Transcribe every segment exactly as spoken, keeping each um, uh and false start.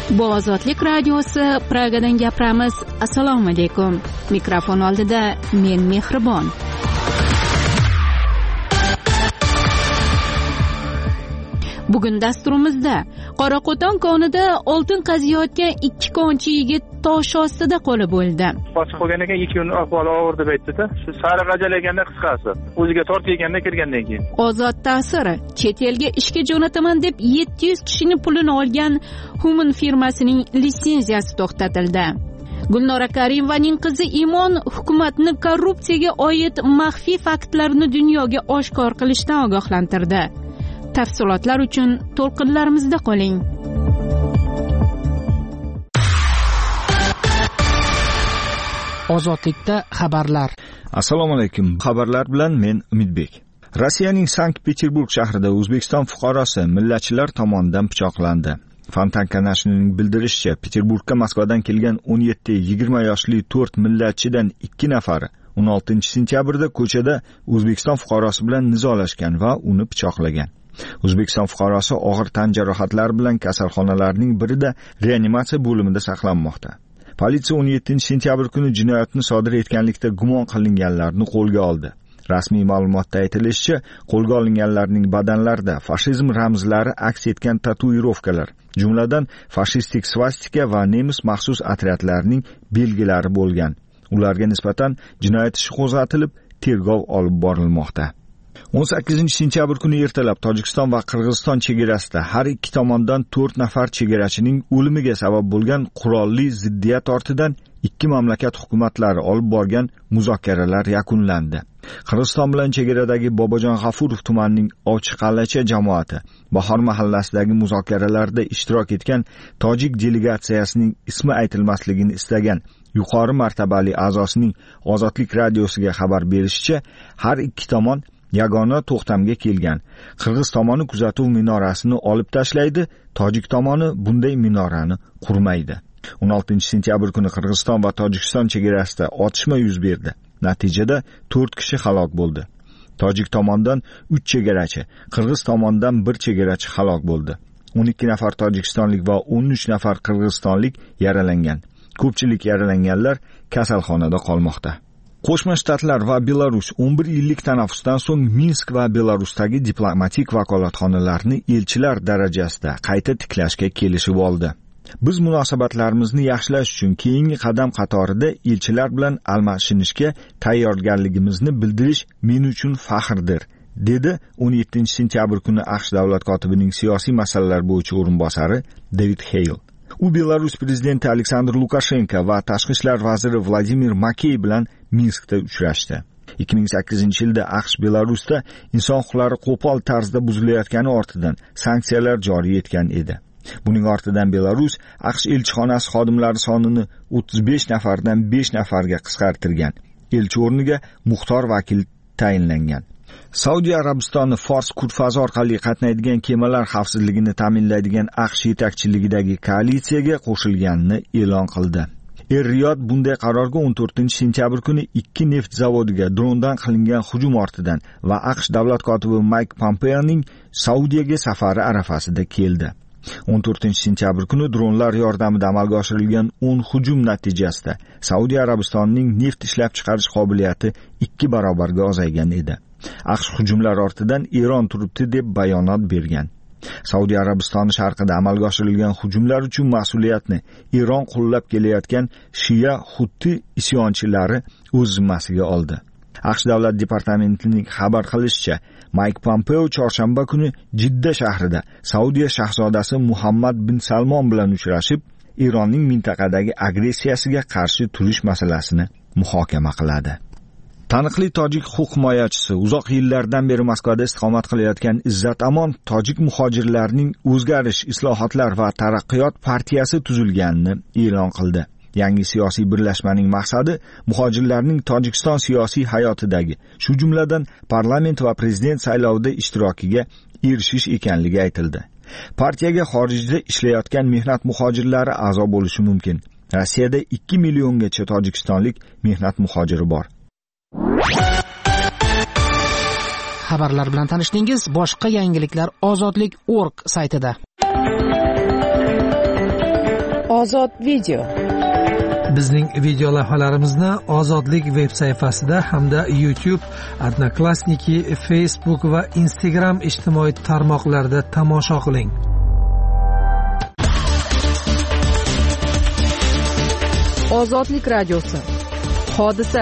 Bu Ozodlik radiosi, Pragadan gapiramiz. Assalomu alaykum. Mikrofon oldida men Mehribon. Bugun dasturimizda Qoraqo'ton konida oltin qaziyotgan ikki konchi yigit tosh ostida qolib o'ldi. Qochib qolgan ekan, ikki kun ahvoli og'ir deb aytdi-da. Shu sariq ajalaganda qisqasi, o'ziga tortganda kirgandan keyin. Ozod ta'siri chet elga ishga jo'nataman deb yetti yuz kishining pulini olgan Human firmasining litsenziyasi to'xtatildi. Gulnora Karimovaning qizi Imon hukumatni korrupsiyaga oid maxfiy faktlarni dunyoga oshkor qilishdan ogohlantirdi. Tafsilotlar uchun to'lqinlarimizda qoling. Ozodlikda xabarlar. Assalomu alaykum. Xabarlar bilan men Umidbek. Rossiyaning Sankt-Peterburg shahrida O'zbekiston fuqarosi millatchilar tomonidan pichoqlandi. Fontanka nashrining bildirishicha, Peterburgga Moskvadan kelgan o'n yetti yigirma yoshli to'rt millatchidan ikki nafari o'n oltinchi sentyabrda ko'chada O'zbekiston fuqarosi bilan nizolashgan va uni pichoqlagan. O'zbekiston fuqarosi og'ir tan jarohatlari bilan kasalxonalarning birida reanimatsiya bo'limida saqlanmoqda. Politsiya o'n yettinchi sentyabr kuni jinoyatni sodir etganlikda gumon qilinganlarni qo'lga oldi. Rasmiy ma'lumotda aytilishicha, qo'lga olinganlarning badanlarida fashizm ramzlari aks etgan tatuirovkalar, jumladan fashistik svastika va nemis maxsus otryadlarining belgilari bo'lgan. Ularga nisbatan jinoyat ishi qo'zg'atilib, tergov olib borilmoqda. o'n sakkizinchi sentyabr kuni ertalab Tojikiston va Qirg'iziston chegarasida har ikki tomondan to'rt nafar chegarachining o'limiga sabab bo'lgan qurolli ziddiyat ortidan ikki mamlakat hukumatlari olib borgan muzokaralar yakunlandi. Qirg'iziston bilan chegaradagi Bobojon G'afurov tumanining Ovchiqalacha jamoati Bahor mahallasidagi muzokaralarda ishtirok etgan tojik delegatsiyasining ismi aytilmasligini istagan yuqori martabali a'zosining Ozodlik radiosiga xabar berishicha, har ikki tomon yagona to'xtamga kelgan. Qirg'iz tomoni kuzatuv minorasini olib tashlaydi, tojik tomoni bunday minorani qurmaydi. o'n oltinchi sentyabr kuni Qirg'iziston va Tojikiston chegarasida otishma yuz berdi. Natijada to'rt kishi halok bo'ldi. Tojik tomonidan uch chegarachi, Qirg'iz tomonidan bir chegarachi halok bo'ldi. o'n ikki nafar tojikistonlik va o'n uch nafar qirg'izistonlik yaralangan. Ko'pchilik yaralanganlar kasalxonada qolmoqda. Qo'shma Shtatlar va Belarus o'n bir yillik tanaffusdan so'ng Minsk va Belarusdagi diplomatik vakolatxonalarni elchilar darajasida qayta tiklashga kelishib oldi. Biz munosabatlarimizni yaxshilash uchun keyingi qadam qatorida elchilar bilan almashinishga tayyorgarligimizni bildirish men uchun faxrdir, dedi o'n yettinchi sentyabr kuni AQSh davlat kotibining siyosiy masalalar bo'yicha o'rinbosari David Hale. U Belarus prezidenti Aleksandr Lukashenko va tashqi ishlar vaziri Vladimir Makey bilan Minskda uchrashdi. ikki ming sakkizinchi yilda AQSh Belarusda inson huquqlari qo'pol tarzda buzilayotgani ortidan sanksiyalar joriy etgan edi. Buning ortidan Belarus AQSh elchixonasi xodimlari sonini o'ttiz besh nafardan besh nafarga qisqartirgan. Elchi o'rniga muxtor vakil tayinlangan. Saudiya Arabistoni Fors kurfazi orqali qatnaydigan kemalar xavfsizligini ta'minlaydigan AQSh yetakchiligidagi koalitsiyaga qo'shilganini e'lon qildi. Er-Riyod bunday qarorga o'n to'rtinchi sentyabr kuni ikki neft zavodiga drondan qilingan hujum ortidan va AQSh davlat kotibi Mike Pompeoning Saudiyaga safari arafasida keldi. o'n to'rtinchi sentyabr kuni dronlar yordamida amalga oshirilgan o'n hujum natijasida Saudiya Arabistonining neft ishlab chiqarish qobiliyati ikki barobarga ozaygan edi. AQSh hujumlar ortidan Eron turibdi deb bayonot bergan. Saudiya Arabistoni sharqida amalga oshirilgan hujumlar uchun mas'uliyatni Eron qo'llab kelayotgan Shia Hutti isyonchilari o'z zimmasiga oldi. AQSh davlat departamentining xabar qilishicha, Mike Pompeo chorshanba kuni Jidda shahrida Saudiya shahzodasi Muhammad bin Salmon bilan uchrashib, Eronning mintaqadagi agressiyasiga qarshi turish masalasini muhokama qiladi. Taniqli tojik huquq himoyachisi, uzoq yillardan beri Moskvada istiqomat qilayotgan Izzat Amon tojik muhojirlarning O'zgarish, islohotlar va taraqqiyot partiyasi tuzilganini e'lon qildi. Yangi siyosiy birlashmaning maqsadi muhojirlarning Tojikiston siyosiy hayotidagi, shu jumladan parlament va prezident saylovida ishtirokiga erishish ekanligi aytildi. Partiyaga xorijda ishlayotgan mehnat muhojirlari a'zo bo'lishi mumkin. Rossiyada ikki milliongacha tojikistonlik mehnat muhojiri bor. Xabarlar bilan tanishdingiz. Boshqa yangiliklar ozodlik точка org saytida. Ozod video. Bizning video lavhalarimizni Ozodlik veb sayfasida hamda YouTube, Odnoklassniki, Facebook va Instagram ijtimoiy tarmoqlarida tomosha qiling. Ozodlik radiosi. Hodisa.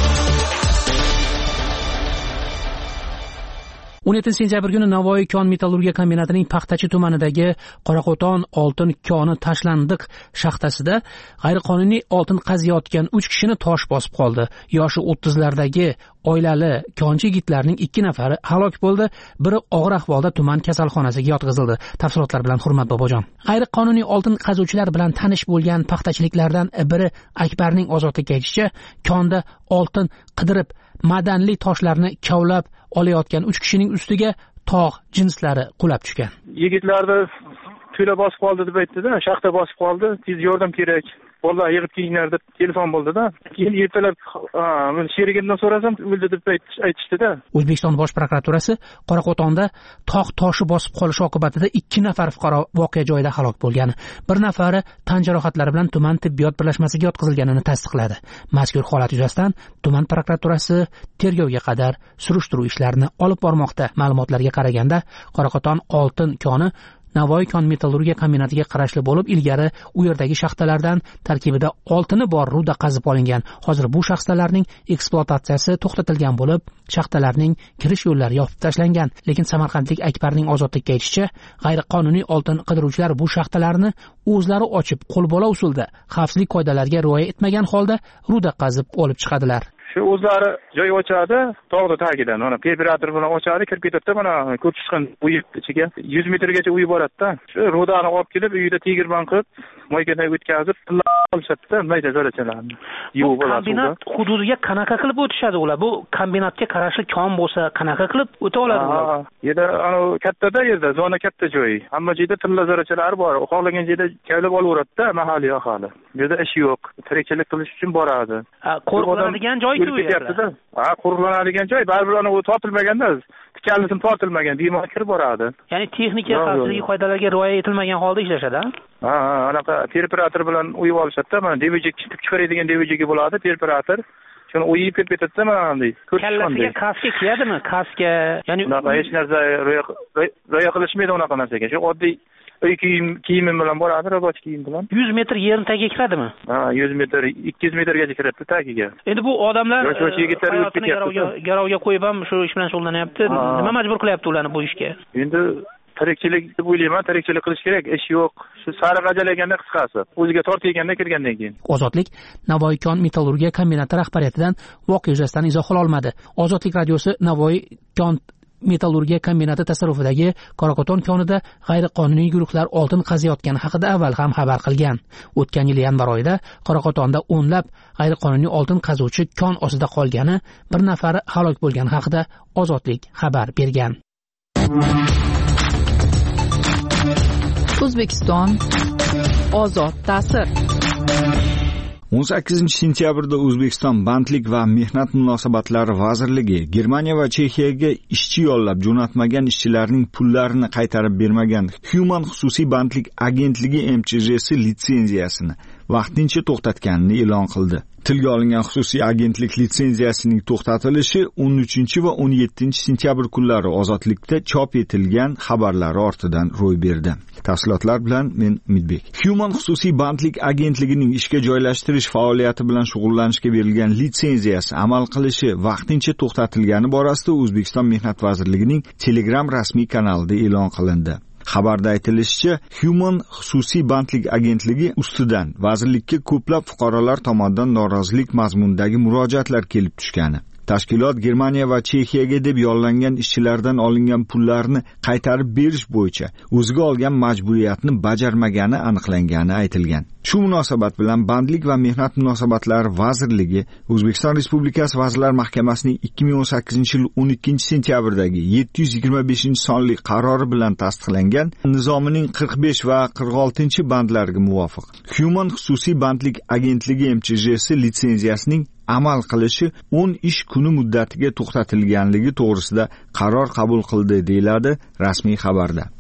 o'n yettinchi sentyabr kuni Navoiy kon metallurgiya kombinatining Paxtachi tumanidagi Qoraqo'ton oltin koni tashlandiq shaxtasida g'ayriqonuniy oltin qaziyotgan uch kishini tosh bosib qoldi. Yoshi o'ttizlardagi oilali konchi yigitlarning ikki nafari halok bo'ldi, biri og'ir ahvolda tuman kasalxonasiga yotqizildi. Tafsilotlar bilan Hurmat Bobojon. G'ayriqonuniy oltin qazuvchilar bilan tanish bo'lgan paxtachiliklardan biri Akbarning ozodlikka aytishicha, konda oltin qidirib madanli toshlarni kavlab olayotgan uch kishining ustiga tog' jinslari qulab tushgan. Yigitlarni tuyla bosib qoldi deb aytdi-da, shaxta bosib qoldi, tez yordam kerak. Bolalar yig'ib kelinglar deb telefon bo'ldi-da. Keyin ertalab men sherigimdan so'rasam, o'ldi deb aytishdi-da. O'zbekiston Bosh prokuraturasi Qoraqo'tonda tog' toshi bosib qolish oqibatida ikki nafar fuqaro voqea joyida halok bo'lgan. Bir nafari tan jarohatlari bilan tuman tibbiyot birlashmasiga yotqizilganini tasdiqladi. Mazkur holat yuzasidan tuman prokuraturasi tergovga qadar surishtiruv ishlarini olib bormoqda. Ma'lumotlarga qaraganda, Qoraqo'ton oltin koni Navoiy kon metallurgiya kombinatiga qarashli bo'lib, ilgari u yerdagi shaxtalardan tarkibida oltini bor ruda qazib olingan. Hozir bu shaxtalarning ekspluatatsiyasi to'xtatilgan bo'lib, shaxtalarning kirish yo'llari yopib tashlangan. Lekin Samarqandlik Akbarning ozodlikka aytishicha, g'ayriqonuniy oltin qidiruvchilar bu shaxtalarni o'zlari ochib, qo'lbola usulda xavfsizlik qoidalariga rioya etmagan holda ruda qazib olib chiqadilar. Shu o'zlari joy ochadi, tog'da tagidan, mana operator bilan ochadi, kirib ketadi, mana ko'p chiqqan uy ichiga yuz metrgacha uy boradi-da. Shu rodani olib kelib, uyda tegirmon qilib, moykadan o'tkazib, olishadi-da, mayda zarrachalarni. Bu kombinat hududiga qanaqa qilib o'tishadi ular? Bu kombinatga qarashli kon bo'lsa, qanaqa qilib o'ta oladi ular? Yerda ana kattada yerda, zona katta joy. Hamma joyda tilla zarrachalar bor. Xohlagan joyda kavlab olaveradi-da, mahalliy aholi. Bu yerda ish yo'q, tirikchilik qilish uchun boradi. Qo'rqiladigan joy Ha, qo'riqlanadigan joy, baribir ana u tortilmaganda, tikanlisini tortilmagan, bemalol kirib boradi. Ya'ni texnika xavfsizlik qoidalariga rioya etilmagan holda ishlashadi-a? Ha, anaqa temperatur bilan uyib olishadi-da, mana devijik chiqib chiqaradigan devijigi bo'ladi, temperatur. Shuni uyib kelib ketadi-da, mana bunday. Kallasiga kaska kiyadimi? Kaska, ya'ni unaqa hech narsa rioya qilishmaydi unaqa narsaga. Shu oddiy uy kiyim kiyimi bilan boradi, roboch kiyim bilan. yuz metr yerni tagiga kiradimi? Ha, yuz metr, ikki yuz metrgacha kiradi tagiga. Endi bu odamlar garovga qo'yib ham shu ish bilan shug'ullanyapti. Nima majbur qilyapti ularni bu ishga? Endi tirikchilik deb o'ylayman, tirikchilik qilish kerak, ish yo'q. Shu sariq ajalaganda qisqasi, o'ziga tortganda kirgandan keyin. Ozodlik Navoiy kon metallurgiya kombinati rahbariyatidan voqea yuzasidan izoh ololmadi. Ozodlik radiosi Navoiy kon metallurgiya kombinati tasarrufidagi Qoraqo'ton konida g'ayriqonuniy guruhlar oltin qaziyotgani haqida avval ham xabar qilgan. O'tgan yil yanvar oyida Qoraqo'tonda o'nlab g'ayriqonuniy oltin qazuvchi kon ostida qolgani, bir nafari halok bo'lgani haqida Ozodlik xabar bergan. O'zbekiston ozod ta'sir. o'n sakkizinchi sentyabrda O'zbekiston Bandlik va mehnat munosabatlari vazirligi Germaniya va Chexiyaga ishchi yollab jo'natmagan ishchilarning pullarini qaytarib bermagan Human xususiy bandlik agentligi M C J si litsenziyasini vaqtincha to'xtatganini e'lon qildi. Tilga olingan xususiy agentlik litsenziyasining to'xtatilishi o'n uchinchi va o'n yettinchi sentyabr kunlari Ozodlikda chop etilgan xabarlari ortidan ro'y berdi. Tafsilotlar bilan men Umidbek. Human xususiy bandlik agentligining ishga joylashtirish faoliyati bilan shug'ullanishga berilgan litsenziyasi amal qilishi vaqtincha to'xtatilgani borasida O'zbekiston Mehnat vazirligining Telegram rasmiy kanalida e'lon qilindi. Xabarda aytilishicha, Human xususiy bandlik agentligi ustidan vazirlikka ko'plab fuqarolar tomonidan norozilik mazmunidagi murojaatlar kelib tushgani. Tashkilot Germaniya va Chexiyaga deb yollangan ishchilardan olingan pullarni qaytarib berish bo'yicha o'ziga olgan majburiyatni bajarmagani aniqlangani aytilgan. Shu munosabat bilan Bandlik va mehnat munosabatlari vazirligi O'zbekiston Respublikasi Vazirlar Mahkamasining ikki ming o'n sakkizinchi yil o'n ikkinchi sentyabrdagi yetti yuz yigirma beshinchi sonli qarori bilan tasdiqlangan nizomining qirq besh va qirq oltinchi bandlariga muvofiq Human xususiy bandlik agentligi M C J si litsenziyasining amal qilishi o'n ish kuni muddatiga to'xtatilganligi to'g'risida qaror qabul qildi, deyiladi rasmiy xabarda.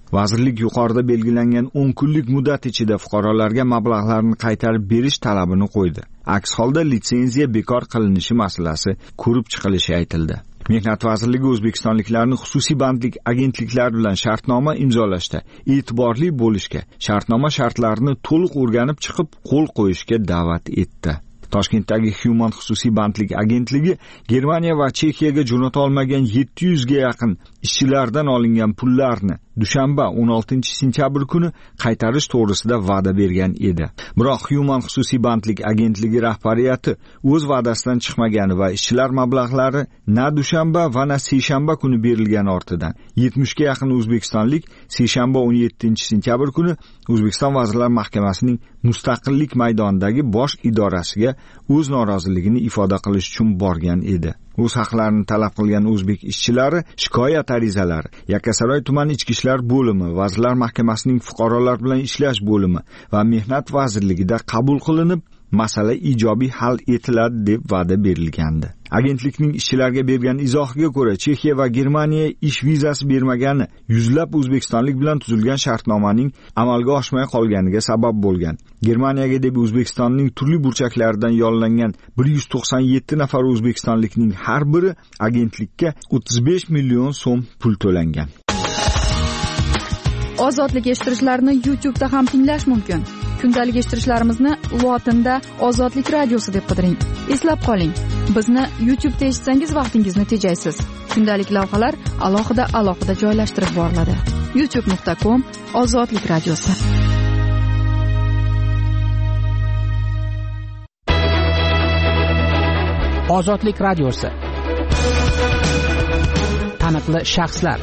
Vazirlik yuqorida belgilangan o'n kunlik muddat ichida fuqarolarga mablag'larni qaytarib berish talabini qo'ydi. Aks holda litsenziya bekor qilinishi masalasi ko'rib chiqilishi aytildi. Mehnat vazirligi o'zbekistonliklarni xususiy bandlik agentliklari bilan shartnoma imzolashda e'tiborli bo'lishga, shartnoma shartlarini to'liq o'rganib chiqib qo'l qo'yishga da'vat etdi. Toshkentdagi Human xususiy bandlik agentligi Germaniya va Chexiyaga jo'nata olmagan yetti yuzga yaqin ishchilardan olingan pullarni dushanba o'n oltinchi sentyabr kuni qaytarish to'g'risida va'da bergan edi. Biroq Human xususiy bandlik agentligi rahbariyati o'z va'dasidan chiqmagani va ishchilar mablag'lari na dushanba va na seshanba kuni berilgani ortidan yetmishga yaqin o'zbekistonlik seshanba o'n yettinchi sentyabr kuni O'zbekiston Vazirlar Mahkamasining Mustaqillik maydonidagi bosh idorasiga o'z noroziligini ifoda qilish uchun borgan edi. O'z haqlarini talab qilgan o'zbek ishchilari shikoyat arizalari Yakkasaroy tuman ichki ishlar bo'limi, Vazirlar Mahkamasining fuqarolar bilan ishlash bo'limi va Mehnat vazirligida qabul qilinib, masala ijobiy hal etiladi deb va'da berilgandi. Agentlikning ishchilarga bergan izohiga ko'ra, Chexiya va Germaniya ish vizasi bermagani yuzlab o'zbekistonlik bilan tuzilgan shartnomaning amalga oshmay qolganiga sabab bo'lgan. Germaniyaga deb O'zbekistonning turli burchaklaridan yollangan bir yuz to'qson yetti nafar o'zbekistonlikning har biri agentlikka o'ttiz besh million so'm pul to'langan. Ozodlik eshittirishlarni YouTube da ham tinglash mumkin. Kundalik eshittirishlarimizni lotinda Ozodlik radiosi deb qidiring. Eslab qoling, bizni YouTube da eshitsangiz vaqtingizni tejaysiz. Kundalik lavhalar alohida alohida joylashtirib boriladi. youtube nuqta com Ozodlik radiosi. Ozodlik radiosi. Taniqli shaxslar.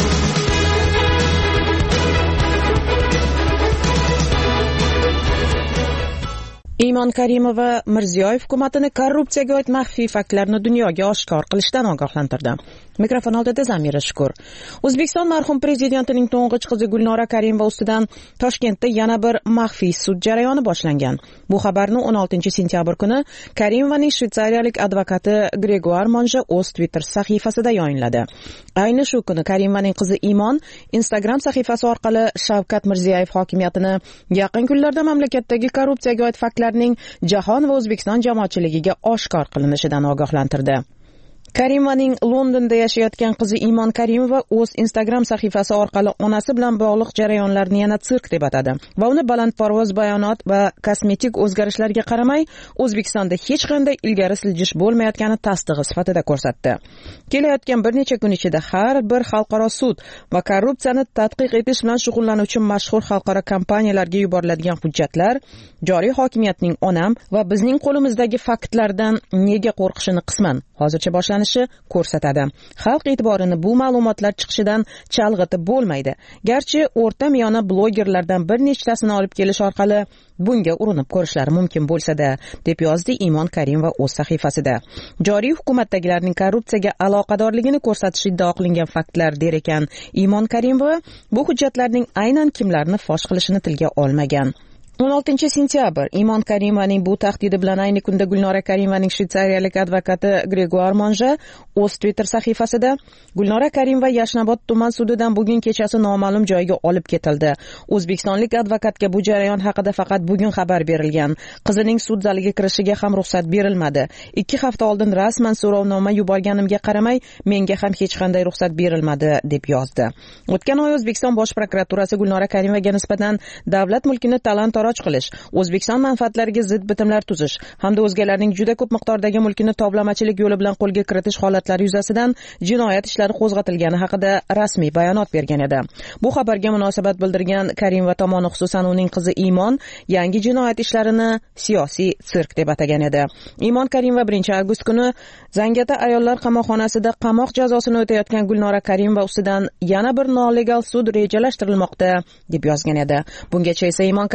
Iymon Karimova Mirziyoyev hukumatini korrupsiyaga oid maxfiy faktlarni dunyoga oshkor qilishdan ogohlantirdi. Mikrofon oldida Zamira Shukur. O'zbekiston marhum prezidentining to'ng'ich qizi Gulnora Karimova ustidan Toshkentda yana bir maxfiy sud jarayoni boshlangan. Bu xabarni o'n oltinchi sentyabr kuni Karimovaning shvetsariyalik advokati Gregoar Monja o'z Twitter sahifasida yayınladi. Ayni shu kuni Karimovaning qizi Iymon Instagram sahifasi orqali Shavkat Mirziyoyev hokimiyatini yaqin kunlarda mamlakatdagi korrupsiyaga oid faktlarning jahon va O'zbekiston jamoatchiligiga oshkor qilinishidan ogohlantirdi. Karimovaning Londonda yashayotgan qizi Iymon Karimova o'z Instagram sahifasi orqali onasi bilan bog'liq jarayonlarni yana sirk deb atadi va uni balandparvoz bayonot va kosmetik o'zgarishlarga qaramay O'zbekistonda hech qanday ilgari siljish bo'lmayotgani tasdig'i sifatida ko'rsatdi. Kelayotgan bir necha kun ichida har bir xalqaro sud va korrupsiyani tadqiq etish bilan shug'ullanuvchi mashhur xalqaro kompaniyalarga yuboriladigan hujjatlar joriy hokimiyatning onam va bizning qo'limizdagi faktlardan nega qo'rqishini qisman hozircha boshlanishi ko'rsatadi. Xalq e'tiborini bu ma'lumotlar chiqishidan chalg'itib bo'lmaydi. Garchi o'rta miyona blogerlardan bir nechtasini olib kelish orqali bunga urinib ko'rishlari mumkin bo'lsa-da, deb yozdi Iymon Karimova o'z sahifasida. Joriy hukumatdagilarning korrupsiyaga aloqadorligini ko'rsatish iddao qilingan faktlar der ekan Iymon Karimova, bu hujjatlarning aynan kimlarni fosh qilishini tilga olmagan. o'n oltinchi sentyabr Iymon Karimovaning bu tahdidi bilan ayni kunda Gulnora Karimovaning shvetsariyalik advokati Gregoar Monja o'z Twitter sahifasida Gulnora Karimova Yashnobod tuman sudidan bugun kechasi noma'lum joyga olib ketildi. O'zbekistonlik advokatga bu jarayon haqida faqat bugun xabar berilgan. Qizining sud zaliga kirishiga ham ruxsat berilmadi. ikki hafta oldin rasman so'rovnoma yuborganimga qaramay, menga ham hech qanday ruxsat berilmadi deb yozdi. O'tgan oy O'zbekiston bosh prokuraturasi Gulnora Karimovaga nisbatan davlat mulkini talon-taroj qilish, O'zbekiston manfaatlariga zid bitimlar tuzish hamda o'zgalarning juda ko'p miqdordagi mulkini toblamachilik yo'li bilan qo'lga kiritish holatlari yuzasidan jinoyat ishlari qo'zg'atilgani haqida rasmiy bayonot bergan edi. Bu xabarga munosabat bildirgan Karimova tomoni, xususan uning qizi Iymon, yangi jinoyat ishlarini siyosiy sirk deb atagan edi. Iymon Karimova birinchi avgust kuni Zangata ayollar qamoqxonasida qamoq jazosini o'tayotgan Gulnora Karimova ustidan yana bir nolegal sud rejalashtirilmoqda deb yozgan edi. Bungacha esa Iymon Karimova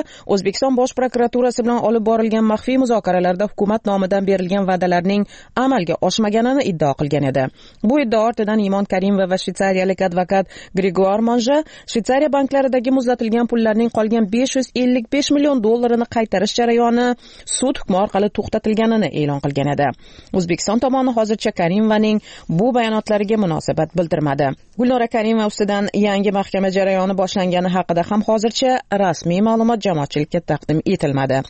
O'zbekiston Bosh prokuraturasi bilan olib borilgan maxfiy muzokaralarda hukumat nomidan berilgan va'dalarning amalga oshmaganini iddao qilgan edi. Bu iddao ortidan Imon Karimova va shvetsariyalik advokat Grigor Monja Shvetsariya banklaridagi muzlatilgan pullarning qolgan besh yuz ellik besh million dollarini qaytarish jarayoni sud hukmi orqali to'xtatilganini e'lon qilgan edi. O'zbekiston tomoni hozircha Karimovaning bu bayonotlariga munosabat bildirmadi. Gulnora Karimova ustidan yangi mahkama jarayoni boshlangani haqida ham hozircha rasmiy ma'lumot jamoatchilikka taqdim etilmadi.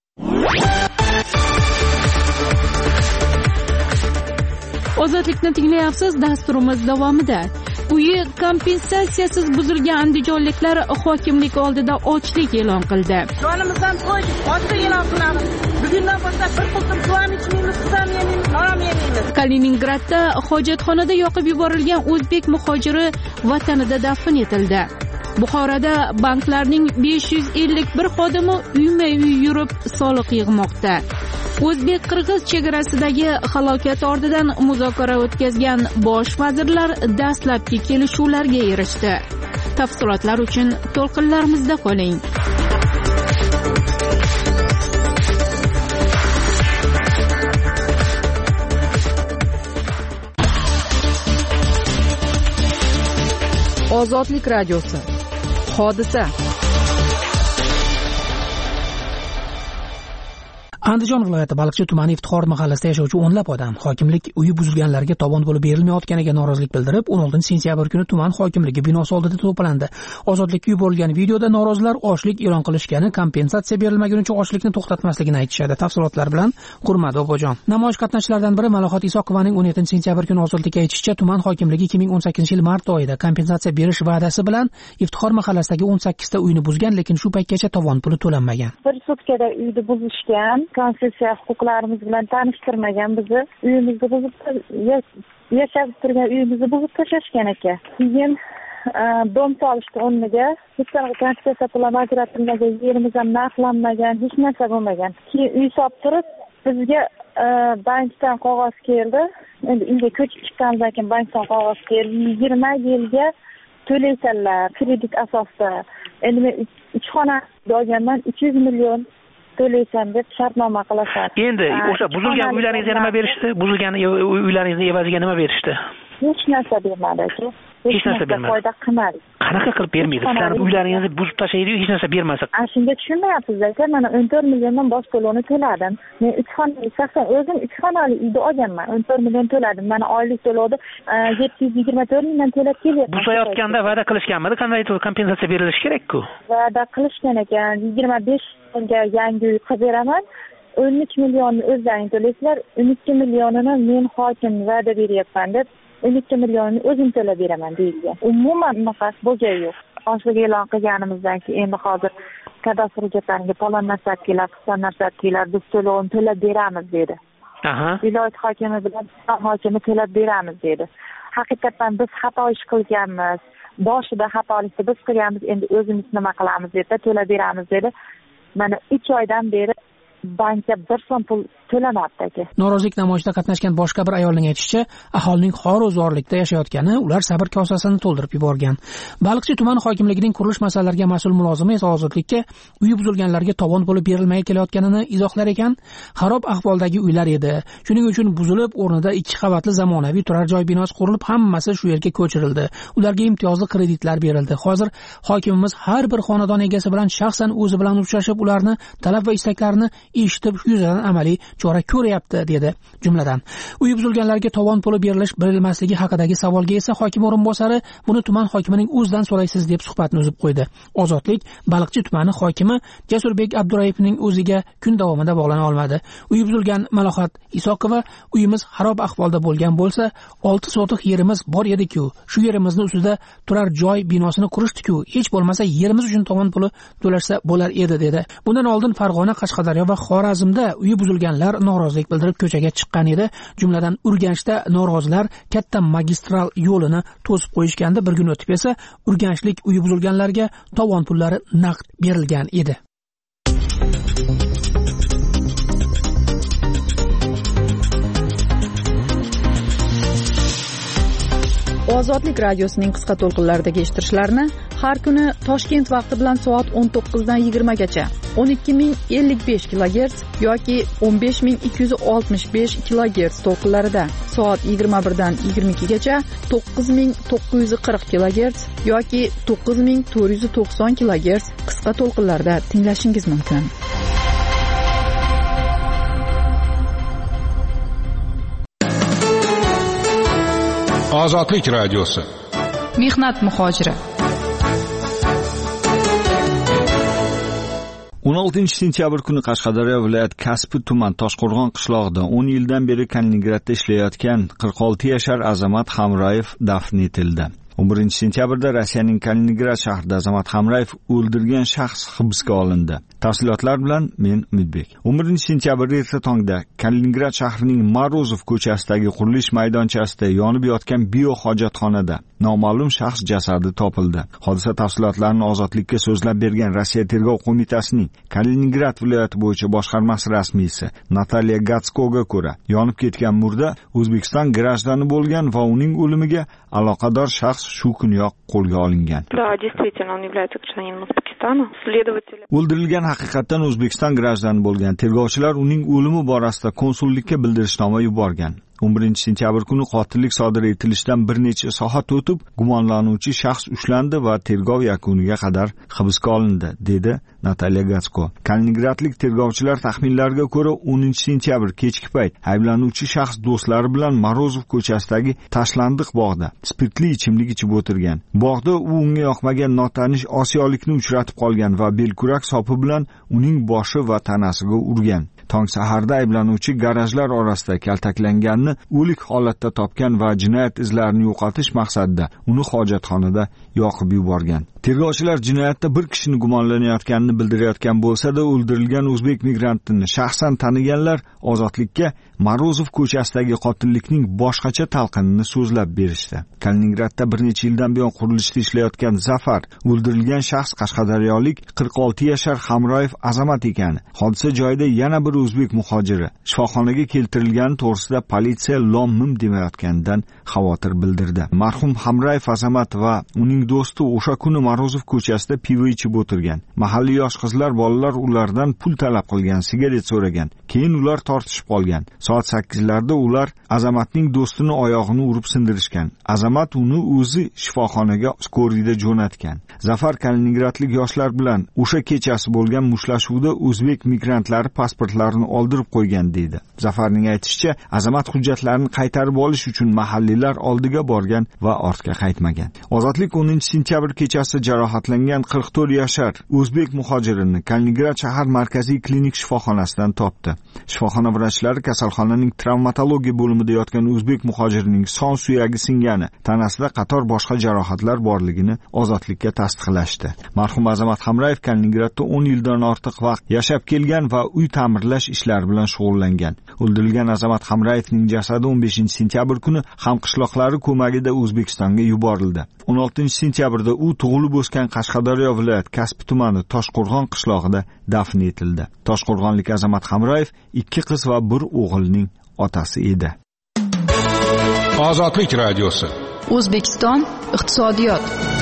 Ozodlikni tinglayapsiz. Dasturimiz davomida uyi kompensatsiyasiz buzilgan andijonliklar hokimlik oldida ochlik e'lon qildi. Jonimizdan qo'yib, ochlik e'lon qilamiz. Bugundan boshlab bir qultum suv ham ichmaymiz, suv ham yemaymiz, orom yemaymiz. Kaliningradda hojatxonada yoqib yuborilgan o'zbek muhojiri vatanida dafn etildi. Buxoroda banklarning besh yuz ellik bir xodimi uyma-uy yurib soliq yig'moqda. O'zbek-qirg'iz chegarasidagi halokat ortidan muzokara o'tkazgan bosh vazirlar dastlabki kelishuvlarga erishdi. Tafsilotlar uchun to'lqinlarimizda qoling. Ozodlik radiosi. Hodisa. Andijon viloyati Baliqchi tumani Iftixor mahallasida yashovchi o'nlab odam hokimlik uyi buzilganlarga tovon bo'lib berilmayotganiga norozilik bildirib, o'n oltinchi sentyabr kuni tuman hokimligi binosi oldida to'plandi. Ozodlikka yuborilgan videoda norozilar ochlik e'lon qilishgani, kompensatsiya berilmagunicha ochlikni to'xtatmasligini aytishadi. Tafsilotlar bilan Qurmat Bobojon. Namoyish qatnashchilaridan biri Malohat Isoqovaning o'n yettinchi sentyabr kuni ozodlikka aytishicha, tuman hokimligi ikki ming o'n sakkizinchi yil mart oyida kompensatsiya berish va'dasi bilan Iftixor mahallasidagi o'n sakkizta uyni buzgan, lekin shu paytgacha tovon puli to'lanmagan. Bir sutkada uyni buzishgan, konstitutsiya huquqlarimiz bilan tanishtirmagan, bizni uyimizni buzib, yashab turgan uyimizni buzib tashlashgan ekan. Keyin dom solishdi o'rniga, hech qanaqa konstitutsiya pullar ajratilmagan, yerimiz ham narxlanmagan, hech narsa bo'lmagan. Keyin uy solib turib, bizga bankdan qog'oz keldi. Endi unga ko'chib chiqqanimizdan keyin bankdan qog'oz keldi. yigirma yilga to'laysanlar kredit asosida. Endi men uch xona olganman, uch yuz million to'laysan deb shartnoma qilasan. Endi o'sha buzilgan uylaringizga nima berishdi? Buzilgan uylaringizni evaziga nima berishdi? Hech narsa bermadi aka. Hech narsa bermadi. Foyda qilmadi. Qanaqa qilib bermaydi? Sizlarning uylaringizni buzib tashlaydi, hech narsa bermasa. A shunga tushunmayapsiz aka, mana o'n to'rt milliondan bosh to'lovni to'ladim. Men uch xonali, shaxsan o'zim uch xonali uyda olganman. o'n to'rt million to'ladim. Mana oylik to'lovni yetti yuz yigirma to'rt mingdan to'lab kelyapman. Buzayotganda va'da qilishganmidi? Qanday kompensatsiya berilishi kerak-ku? Va'da qilishgan ekan, yigirma besh millionga yangi uy qilib beraman. o'n uch millionni o'zlaring to'laysizlar, o'n ikki millionini men hokim va'da beryapman deb o'n ikki millionini o'zim to'lab beraman deyilgan. Umuman unaqa bo'lgani yo'q. Ochlik e'lon qilganimizdan keyin endi hozir kadastr hujjatlariga palon narsa kelib, piston narsa kelib, biz to'lovni to'lab beramiz dedi. Aha. Viloyat hokimi bilan hokimi to'lab beramiz dedi. Haqiqatan biz xato ish qilganmiz. Boshida xatolikni biz qilganmiz, endi o'zimiz nima qilamiz deb to'lab beramiz dedi. Mana uch oydan beri bankka bir so'm pul to'lamabdi aka. Norozilik namoyishida qatnashgan boshqa bir ayolning aytishicha, aholining xor-o'zorlikda yashayotgani ular sabr kosasini to'ldirib yuborgan. Baliqchi tuman hokimligining qurilish masalalariga mas'ul mulozimi esa ozodlikka uyi buzilganlarga tovon puli berilmay kelayotganini izohlar ekan. Xarob ahvoldagi uylar edi. Shuning uchun buzilib, o'rnida ikki qavatli zamonaviy turar joy binosi qurilib, hammasi shu yerga ko'chirildi. Ularga imtiyozli kreditlar berildi. Hozir hokimimiz har bir xonadon egasi bilan shaxsan o'zi bilan uchrashib, ularni talab va istaklarini eshitib, shu yuzasidan amaliy chora ko'ryapti, dedi. Jumladan, uyi buzilganlarga tovon puli berilish berilmasligi haqidagi savolga esa hokim o'rinbosari buni tuman hokimining o'zidan so'raysiz deb suhbatni uzib qo'ydi. Ozodlik Baliqchi tumani hokimi Jasurbek Abdurayevning o'ziga kun davomida bog'lana olmadi. Uyi buzilgan Malohat Isoqova, uyimiz xarob ahvolda bo'lgan bo'lsa, olti sotiq yerimiz bor edi-ku, shu yerimizni ustida turar joy binosini qurishdi-ku, hech bo'lmasa yerimiz uchun tovon puli to'lashsa bo'lar edi, dedi. Bundan oldin Farg'ona, Qashqadaryo va Xorazmda uyi buzilganlar norozilik bildirib ko'chaga chiqqan edi. Jumladan Urganchda norozilar katta magistral yo'lini to'sib qo'yishganda, bir kun o'tib esa urganchlik uyi buzilganlarga tovon pullari naqd berilgan edi. Ozodlik radiosining qisqa to'lqinlaridagi eshittirishlarni har kuni Toshkent vaqti bilan soat o'n to'qqizdan yigirmagacha o'n ikki ming ellik besh kilogerts yoki o'n besh ming ikki yuz oltmish besh kilogerts to'lqinlarida, soat yigirma birdan yigirma ikkigacha to'qqiz ming to'qqiz yuz qirq kilogerts yoki to'qqiz ming to'rt yuz to'qson kilogerts qisqa to'lqinlarda tinglashingiz mumkin. Ozodlik radiosi. Mehnat muhojiri. o'n oltinchi sentyabr kuni Qashqadaryo viloyat Kasbi tuman Toshqo'rg'on qishlog'ida o'n yildan beri Kaliningradda ishlayotgan qirq olti yashar Azamat Hamrayev dafn etildi. o'n birinchi sentyabrda Rossiyaning Kaliningrad shahrida Azamat Hamrayev o'ldirgan shaxs hibsga olindi. Tafsilotlar bilan men Umidbek. o'n birinchi sentyabrda erta tongda Kaliningrad shahrining Morozov ko'chasidagi qurilish maydonchasida yonib yotgan biohojatxonada noma'lum shaxs jasadi topildi. Hodisa tafsilotlarini Ozodlikka so'zlab bergan Rossiya tergov qo'mitasining Kaliningrad viloyati bo'yicha boshqarmasi rasmiysi Natalya Gatskoga ko'ra, yonib ketgan murda O'zbekiston grajdani bo'lgan va uning o'limiga aloqador shaxs shu kuniyoq qo'lga olingan. O'ldirilgan haqiqatan O'zbekiston grajdani bo'lgan. Tergovchilar uning o'limi borasida konsullikka bildirishnoma yuborgan. o'n birinchi sentyabr kuni qotillik sodir etilishidan bir necha soat o'tib, gumonlanuvchi shaxs ushlandi va tergov yakuniga qadar hibsga olindi, dedi Natalya Gatsko. Kaliningradlik tergovchilar taxminlariga ko'ra, o'ninchi sentyabr kechki payt ayblanuvchi shaxs do'stlari bilan Morozov ko'chasidagi tashlandiq bog'da spirtli ichimlik ichib o'tirgan. Bog'da u unga yoqmagan notanish osiyolikni uchratib qolgan va belkurak sopi bilan uning boshi va tanasiga urgan. Tong saharda ayblanuvchi garajlar orasida kaltaklanganini o'lik holatda topgan va jinoyat izlarini yo'qotish maqsadida uni hojatxonada yoqib yuborgan. Tergovchilar jinoyatda bir kishini gumonlanayotganini bildirayotgan bo'lsa-da, o'ldirilgan o'zbek migrantini shaxsan taniganlar Ozodlikka Morozov ko'chasidagi qotillikning boshqacha talqinini so'zlab berishdi. Kaliningradda bir necha yildan buyon qurilishda ishlayotgan Zafar, o'ldirilgan shaxs Qashqadaryolik qirq olti yashar Hamrayev Azamat ekani. Hodisa joyida yana bir o'zbek muhojiri shifoxonaga keltirilgani to'g'risida politsiya lom-mim demayotganidan xavotir bildirdi. Marhum Hamrayev Azamat va uning do'sti o'sha kuni Morozov ko'chasida pivo ichib o'tirgan. Mahalliy yosh qizlar bolalar ulardan pul talab qilgan, sigaret so'ragan. Keyin ular tortishib qolgan. Soat sakkizlarda ular Azamatning do'stini oyog'ini urib sindirishgan. Azamat uni o'zi shifoxonaga skoriyda jo'natgan. Zafar kaliningradlik yoshlar bilan o'sha kechasi bo'lgan mushtlashuvda o'zbek migrantlari pasportlarini oldirib qo'ygan deydi. Zafarning aytishicha, Azamat hujjatlarini qaytarib olish uchun mahalliylar oldiga borgan va ortga qaytmagan. Ozodlik o'ninchi sentyabr kechasi jarohatlangan qirq to'rt yashar o'zbek muhojirini Kaliningrad shahar markaziy klinik shifoxonasidan topdi. Shifoxona vrachlari kasalxonaning travmatologiya bo'limida yotgan o'zbek muhojirining son suyagi singani, tanasida qator boshqa jarohatlar borligini Ozodlikka tasdiqlashdi. Marhum Azamat Hamrayev Kaliningradda o'n yildan ortiq vaqt yashab kelgan va uy ta'mirlash ishlari bilan shug'ullangan. O'ldirilgan Azamat Hamrayevning jasadi o'n beshinchi sentyabr kuni hamqishloqlari ko'magida O'zbekistonga yuborildi. o'n oltinchi sentyabrda u tug'ilib o'sgan Qashqadaryo viloyat Kasbi tumani Toshqo'rg'on qishlog'ida dafn etildi. Toshqo'rg'onlik Azamat Hamrayev ikki qiz va bir o'g'ilning otasi edi. Ozodlik radiosi. O'zbekiston iqtisodiyot.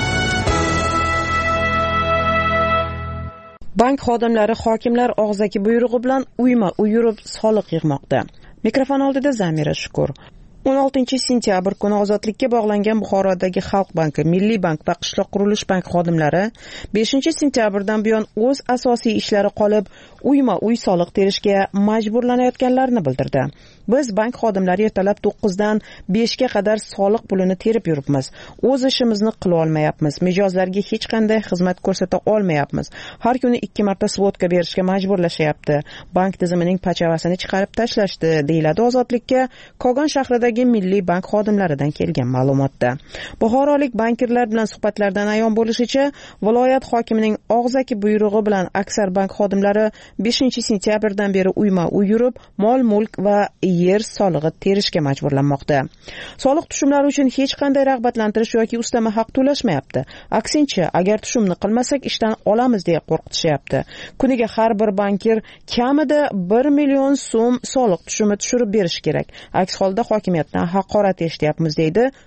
Bank xodimlari hokimlar og'zaki buyrug'i bilan uyma-uy yurib soliq yig'moqda. Mikrofon oldida Zamira Shukur. o'n oltinchi sentyabr kuni ozodlikka bog'langan Buxorodagi Xalq banki, Milliy bank va qishloq qurilish bank xodimlari beshinchi sentyabrdan buyon o'z asosiy ishlari qolib, uyma-uy soliq terishga majburlanayotganlarini bildirdi. Biz bank xodimlari ertalab to'qqizdan beshga qadar soliq pulini terib yuribmiz. O'z ishimizni qila olmayapmiz. Mijozlarga hech qanday xizmat ko'rsata olmayapmiz. Har kuni ikki marta svotka berishga majburlashyapti. Bank tizimining pachavasini chiqarib tashlashdi, deyiladi Ozodlikka Kogon shahridagi Milliy bank xodimlaridan kelgan ma'lumotda. Buxorolik bankirlar bilan suhbatlardan ayon bo'lishicha, viloyat hokimining og'zaki buyrug'i bilan aksar bank xodimlari beshinchi sentyabrdan beri uyma-uy yurib, mol-mulk va yer solig'i terishga majburlanmoqda. Soliq tushumlari uchun hech qanday rag'batlantirish yoki ustama haq to'lashmayapti. Aksincha, agar tushumni qilmasak ishdan olamiz deya qo'rqitishyapti. Kuniga har bir bankir kamida bir million so'm soliq tushumi tushirib berish kerak. Aks holda hokimiyatdan haqorat eshityapmiz, deydi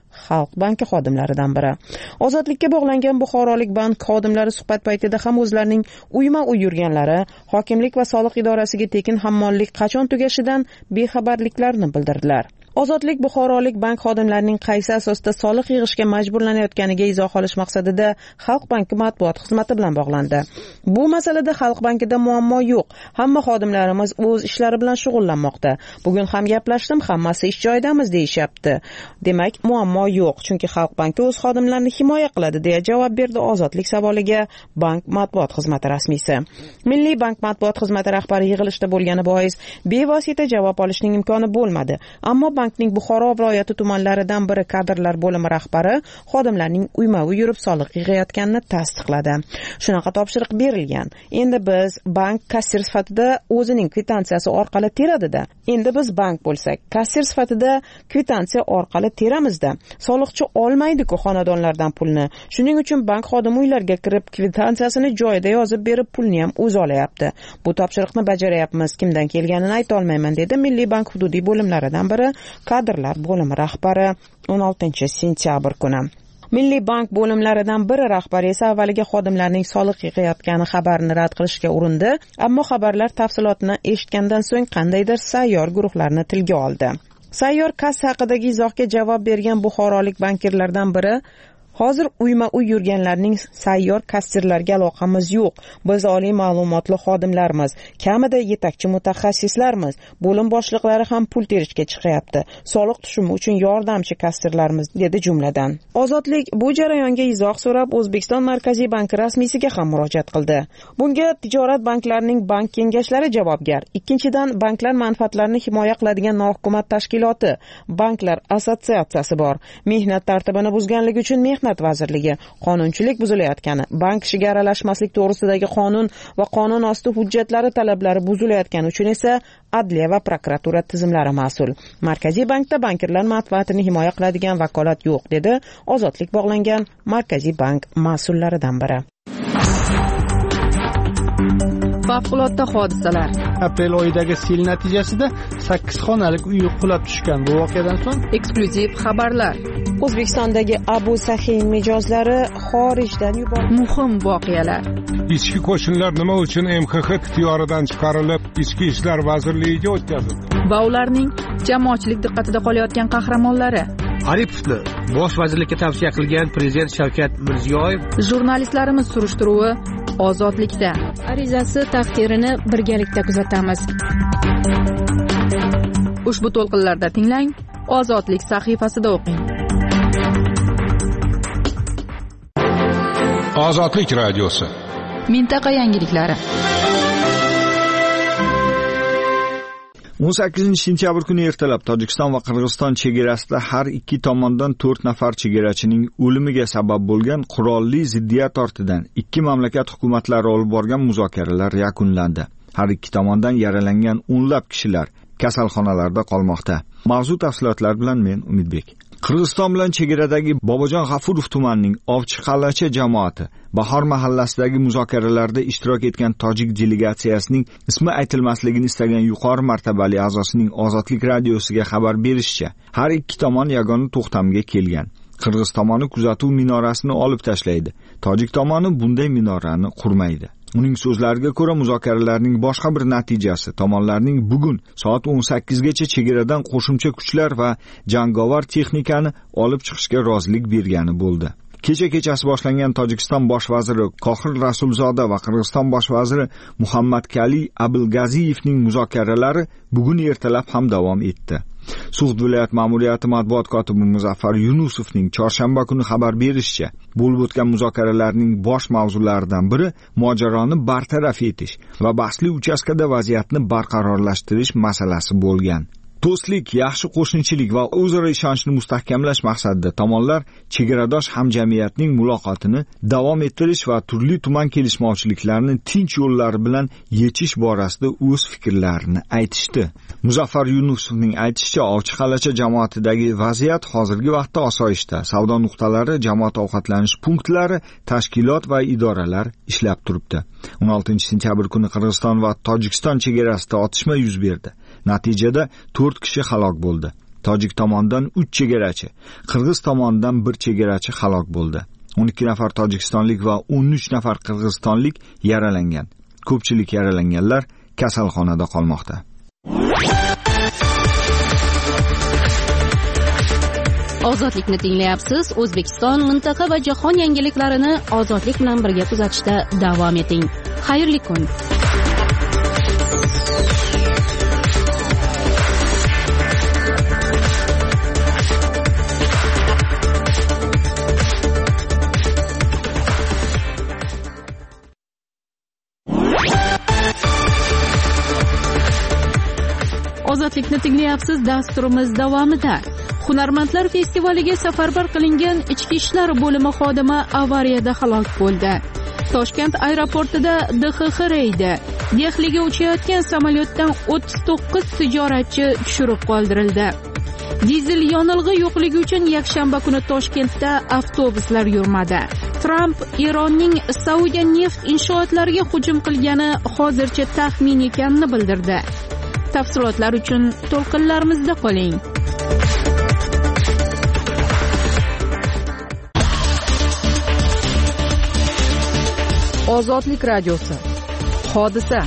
Xalq banki xodimlaridan biri. Ozodlikka bog'langan Buxorolik bank xodimlari suhbat paytida ham o'zlarining uyma-uy yurganlari, hokimlik va soliq idorasiga tekin hammollik qachon tugashidan bexabarliklarini bildirdilar. Ozodlik Buxorolik bank xodimlarining qaysi asosda soliq yig'ishga majburlanayotganiga izoh olish maqsadida Xalq banki matbuot xizmati bilan bog'landi. Bu masalada Xalq bankida muammo yo'q. Hamma xodimlarimiz o'z ishlari bilan shug'ullanmoqda. Bugun ham gaplashdim, hammasi ish joyidamiz deyishyapti. Demak, muammo yo'q, chunki Xalq banki o'z xodimlarini himoya qiladi, deya javob berdi Ozodlik savoliga bank matbuot xizmati rasmiysi. Milliy bank matbuot xizmati rahbari yig'ilishda bo'lgani bois bevosita javob olishning imkoni bo'lmadi. Ammo bankning Buxoro viloyati tumanlaridan biri kadrlar bo'limi rahbari xodimlarning uyma-uy yurib soliq yig'ayotganini tasdiqladi. Shunaqa topshiriq berilgan. Endi biz bank kassir sifatida o'zining kvitantsiyasi orqali teradida. Endi biz bank bo'lsak, kassir sifatida kvitansiya orqali teramizda. Soliqchi olmaydi-ku xonadonlardan pulni. Shuning uchun bank xodimi uylarga kirib kvitantsiyasini joyida yozib berib pulni ham o'zi olyapti. Bu topshiriqni bajaryapmiz. Kimdan kelganini ayta olmayman, dedi Milliy bank hududiy bo'limlaridan biri kadrlar bo'limi rahbari o'n oltinchi sentyabr kuni. Milliy bank bo'limlaridan biri rahbari esa avvaliga xodimlarning soliq yig'ayotgani xabarini rad qilishga urindi, ammo xabarlar tafsilotini eshitgandan so'ng qandaydir sayyor guruhlarni tilga oldi. Sayyor kassa haqidagi izohga javob bergan buxorolik bankirlardan biri: hozir uyma-uy yurganlarning sayyor kassirlarga aloqamiz yo'q. Biz oliy ma'lumotli xodimlarmiz, kamida yetakchi mutaxassislarmiz. Bo'lim boshliqlari ham pul terishga chiqyapti. Soliq tushumi uchun yordamchi kassirlarmiz, dedi jumladan. Ozodlik bu jarayonga izoh so'rab O'zbekiston Markaziy banki rasmiysiga ham murojaat qildi. Bunga tijorat banklarining bank kengashlari javobgar. Ikkinchidan, banklar manfaatlarini himoya qiladigan nohukumat tashkiloti, banklar assotsiatsiyasi bor. Mehnat tartibini buzganligi uchun mehnat vazirligi, qonunchilik buzilayotgani, bank ishiga aralashmaslik to'g'risidagi qonun va qonun osti hujjatlari talablari buzilayotgani uchun esa adliya va prokuratura tizimlari mas'ul. Markaziy bankda bankirlar manfaatini himoya qiladigan vakolat yo'q, dedi Ozodlik bog'langan Markaziy bank mas'ullaridan biri. Favqulodda hodisalar. Aprel oyidagi sel natijasida sakkiz xonalik uy qulab tushgan. Bu voqeadan so'ng eksklyuziv xabarlar. O'zbekistondagi Abu Sahiy mijozlari xorijdan yuborildi. Muhim voqealar. Ichki qo'shinlar nima uchun M X X ixtiyoridan chiqarilib, Ichki ishlar vazirligiga o'tkazildi? Va ularning jamoatchilik diqqatida qolayotgan qahramonlari. Aripovni bosh vazirlikka tavsiya qilgan prezident Shavkat Mirziyoyev. Jurnalistlarimiz surishtiruvi Ozodlikda. Arizasi taqdirini birgalikda kuzatamiz. Ushbu to'lqinlarda tinglang, Ozodlik sahifasida o'qing. Ozodlik radiosi. Mintaqa yangiliklari. o'n sakkizinchi sentyabr kuni ertalab Tojikiston va Qirg'iziston chegarasida har ikki tomondan to'rt nafar chegarachining o'limiga sabab bo'lgan qurolli ziddiyat ortidan ikki mamlakat hukumatlari olib borgan muzokaralar yakunlandi. Har ikki tomondan yaralangan o'nlab kishilar kasalxonalarda qolmoqda. Mavzu tafsilotlar bilan men Umidbek. Qirg'iziston bilan chegaradagi Bobojon G'afurov tumanining Ovchi Qallacha jamoati Bahor mahallasidagi muzokaralarda ishtirok etgan tojik delegatsiyasining ismi aytilmasligini istagan yuqori martabali a'zosining Ozodlik radiosiga xabar berishicha, har ikki tomon yagona to'xtamga kelgan. Qirg'iz tomoni kuzatuv minorasini olib tashlaydi. Tojik tomoni bunday minorani qurmaydi. Uning so'zlariga ko'ra, muzokaralarning boshqa bir natijasi tomonlarning bugun soat o'n sakkiz gacha chegaradan qo'shimcha kuchlar va jangovar texnikani olib chiqishga rozilik bergani bo'ldi. Kecha kechasi boshlangan Tojikiston bosh vaziri Qohir Rasulzoda va Qirg'iziston bosh vaziri Muhammadkali Abilgaziyevning muzokaralari bugun ertalab ham davom etdi. Sug'd viloyat ma'muriyati matbuot kotibi Muzaffar Yunusovning chorshanba kuni xabar berishicha, bo'lib o'tgan muzokaralarning bosh mavzularidan biri mojaroni bartaraf etish va bahsli uchastkada vaziyatni barqarorlashtirish masalasi bo'lgan. Do'stlik, yaxshi qo'shnichilik va o'zaro ishonchni mustahkamlash maqsadida tomonlar chegaradosh hamjamiyatning muloqotini davom ettirish va turli tuman kelishmovchiliklarni tinch yo'llar bilan yechish borasida o'z fikrlarini aytishdi. Muzaffar Yunusovning aytishicha, Ovchi Qallacha jamoatidagi vaziyat hozirgi vaqtda osoyishta. Savdo nuqtalari, jamoat ovqatlanish punktlari, tashkilot va idoralar ishlab turibdi. o'n oltinchi sentyabr kuni Qirg'iziston va Tojikiston chegarasida otishma yuz berdi. Natijada to'rt kishi halok bo'ldi. tojik tomonidan uch chegarachi, qirg'iz tomonidan bir chegarachi halok bo'ldi. o'n ikki nafar tojikistonlik va o'n uch nafar qirg'izistonlik yaralangan. Ko'pchilik yaralanganlar kasalxonada qolmoqda. Ozodlikni tinglayapsiz. O'zbekiston, mintaqa va jahon yangiliklarini ozodlik bilan birga kuzatishda davom eting. Xayrli kun. Ozodlikni tinglayapsiz. Dasturimiz davomida Hunarmandlar festivaliga safarbar qilingan ichki ishlar bo'limi xodimi avariyada halok bo'ldi. Toshkent aeroportida D X X reydi. Dehliga uchayotgan samolyotdan o'ttiz to'qqiz tijoratchi tushirib qoldirildi. Dizel yonilg'i yo'qligi uchun yakshanba kuni Toshkentda avtobuslar yurmadi. Tramp Eronning Saudiya neft inshootlariga hujum qilgani hozircha taxmin ekanini bildirdi. Tafsilotlar uchun to'lqinlarimizda qoling. Ozodlik radiosi. Hodisa.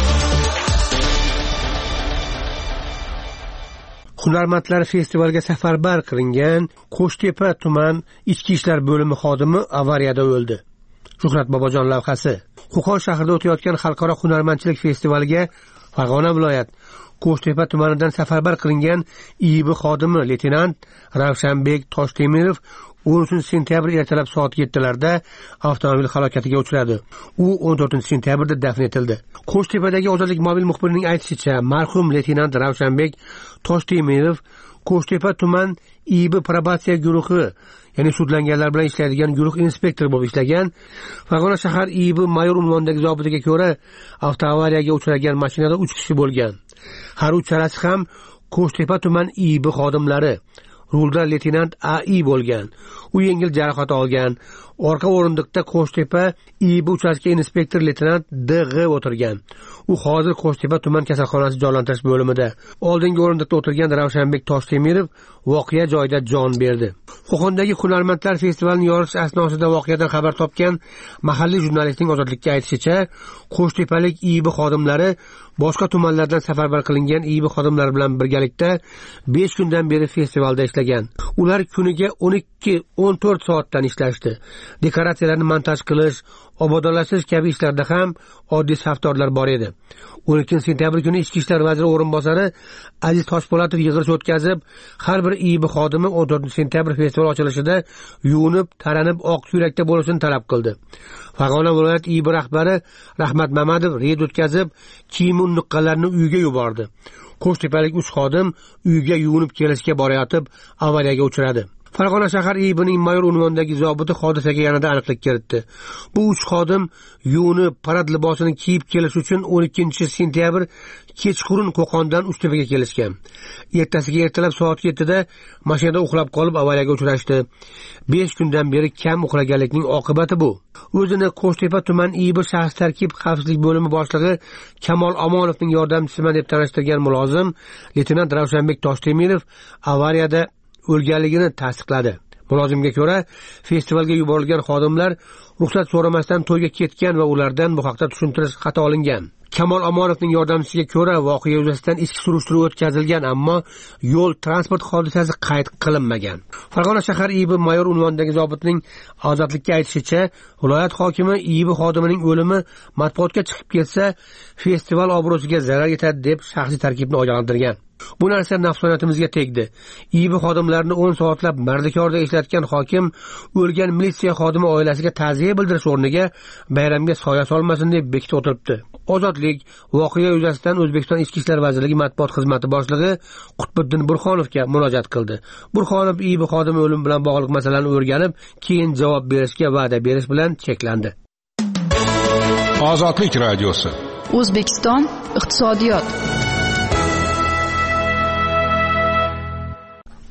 Hunarmandlar festivaliga safarbar qilingan Qo'shtepa tuman ichki ishlar bo'limi xodimi avariyada o'ldi. Shuhrat Bobojon lavhasi. Qo'qon shahrida o'tayotgan xalqaro hunarmandchilik festivaliga Farg'ona viloyat Qo'shtepa tumanidan safarbar qilingan I I B xodimi leytenant Ravshanbek Toshtemirov o'n uchinchi sentyabr ertalab soat yettilarda avtomobil halokatiga uchradi. U o'n to'rtinchi sentyabrda dafn etildi. Qo'shtepadagi Ozodlik mobil muxbirining aytishicha, marhum leytenant Ravshanbek Toshtemirov Qo'shtepa tuman I I B probatsiya guruhi, ya'ni sudlanganlar bilan ishlaydigan guruh inspektori bo'lib ishlagan. Farg'ona shahar I I B mayor unvonidagi zobitiga ko'ra, avtoavariyaga uchragan mashinada uch kishi bo'lgan. Har uchalasi ham Qo'shtepa tuman I I B xodimlari. Rulda leytenant A I bo'lgan. U yengil jarohat olgan. Orqa o'rindiqda Qo'shtepa I I B uchastka inspektor leytenant D G o'tirgan. U hozir Qo'shtepa tuman kasalxonasi jonlantirish bo'limida. Oldingi o'rindiqda o'tirgan Ravshanbek Toshtemirov voqea joyida jon berdi. Qo'qondagi hunarmandlar festivalining yorish asnosida voqeadan xabar topgan mahalliy jurnalistning Ozodlikka aytishicha, Qo'shtepalik I I B xodimlari boshqa tumanlardan safarbar qilingan I I B xodimlari bilan birgalikda besh kundan beri festivalda ishlagan. Ular kuniga o'n ikki o'n to'rt soatdan ishlashdi. Dekoratsiyalarni montaj qilish, obodonlashtirish kabi ishlarda ham oddiy safdorlar bor edi. o'n ikkinchi sentyabr kuni Ichki ishlar vaziri o'rinbosari Aziz Toshpo'latov yig'ilish o'tkazib, har bir I I B xodimi o'n to'rtinchi sentyabr festival ochilishida yuvinib, taranib, oq ko'ylakda bo'lishini talab qildi. Farg'ona viloyat I I B rahbari Rahmat Mamadov reyd o'tkazib, kiyim nuqqalarini uyga yubordi. Qo'shtepalik uch xodim uyga yuvinib kelishga borayotib avariyaga uchradi. Farg'ona shahar I I B'ning mayor unvonidagi zobiti hodisaga yanada aniqlik kiritdi. Bu uch xodim yuvinib, parad libosini kiyib kelish uchun o'n ikkinchi sentyabr kechqurun Qo'qondan Uchtepaga kelishgan. Ertasiga ertalab soat yettida mashinada uxlab qolib avariyaga uchrashdi. besh kundan beri kam uxlaganlikning oqibati bu. O'zini Qo'shtepa tuman I I B shaxs tarkib xavfsizlik bo'limi boshlig'i Kamol Omonovning yordamchisiman deb tanishtirgan mulozim leytenant Ravshanbek Toshtemirov avariyada o'lganligini tasdiqladi. Mulozimga ko'ra, festivalga yuborilgan xodimlar ruxsat so'ramasdan to'yga ketgan va ulardan bu haqda tushuntirish xati olingan. Kamol Omonovning yordamchisiga ko'ra, voqea yuzasidan ichki surishtiruv o'tkazilgan, ammo yo'l transport hodisasi qayd qilinmagan. Farg'ona shahar I I B mayor unvonidagi zobitning Ozodlikka aytishicha, viloyat hokimi I I B xodimining o'limi matbuotga chiqib ketsa, festival obro'siga zarar yetadi deb shaxsiy tarkibni ogohlantirgan. Bu narsa nafsoniyatimizga tegdi. I I B xodimlarini o'n soatlab mardikorda ishlatgan hokim o'lgan militsiya xodimi oilasiga ta'ziya bildirish o'rniga bayramga soya solmasin deb bekitib o'tiribdi. Ozodlik voqea yuzasidan O'zbekiston Ichki ishlar vazirligi matbuot xizmati boshlig'i Qutbiddin Burxonovga murojaat qildi. Burxonov I I B xodimi o'limi bilan bog'liq masalani o'rganib, keyin javob berishga va'da berish bilan cheklandi. Ozodlik radiosi.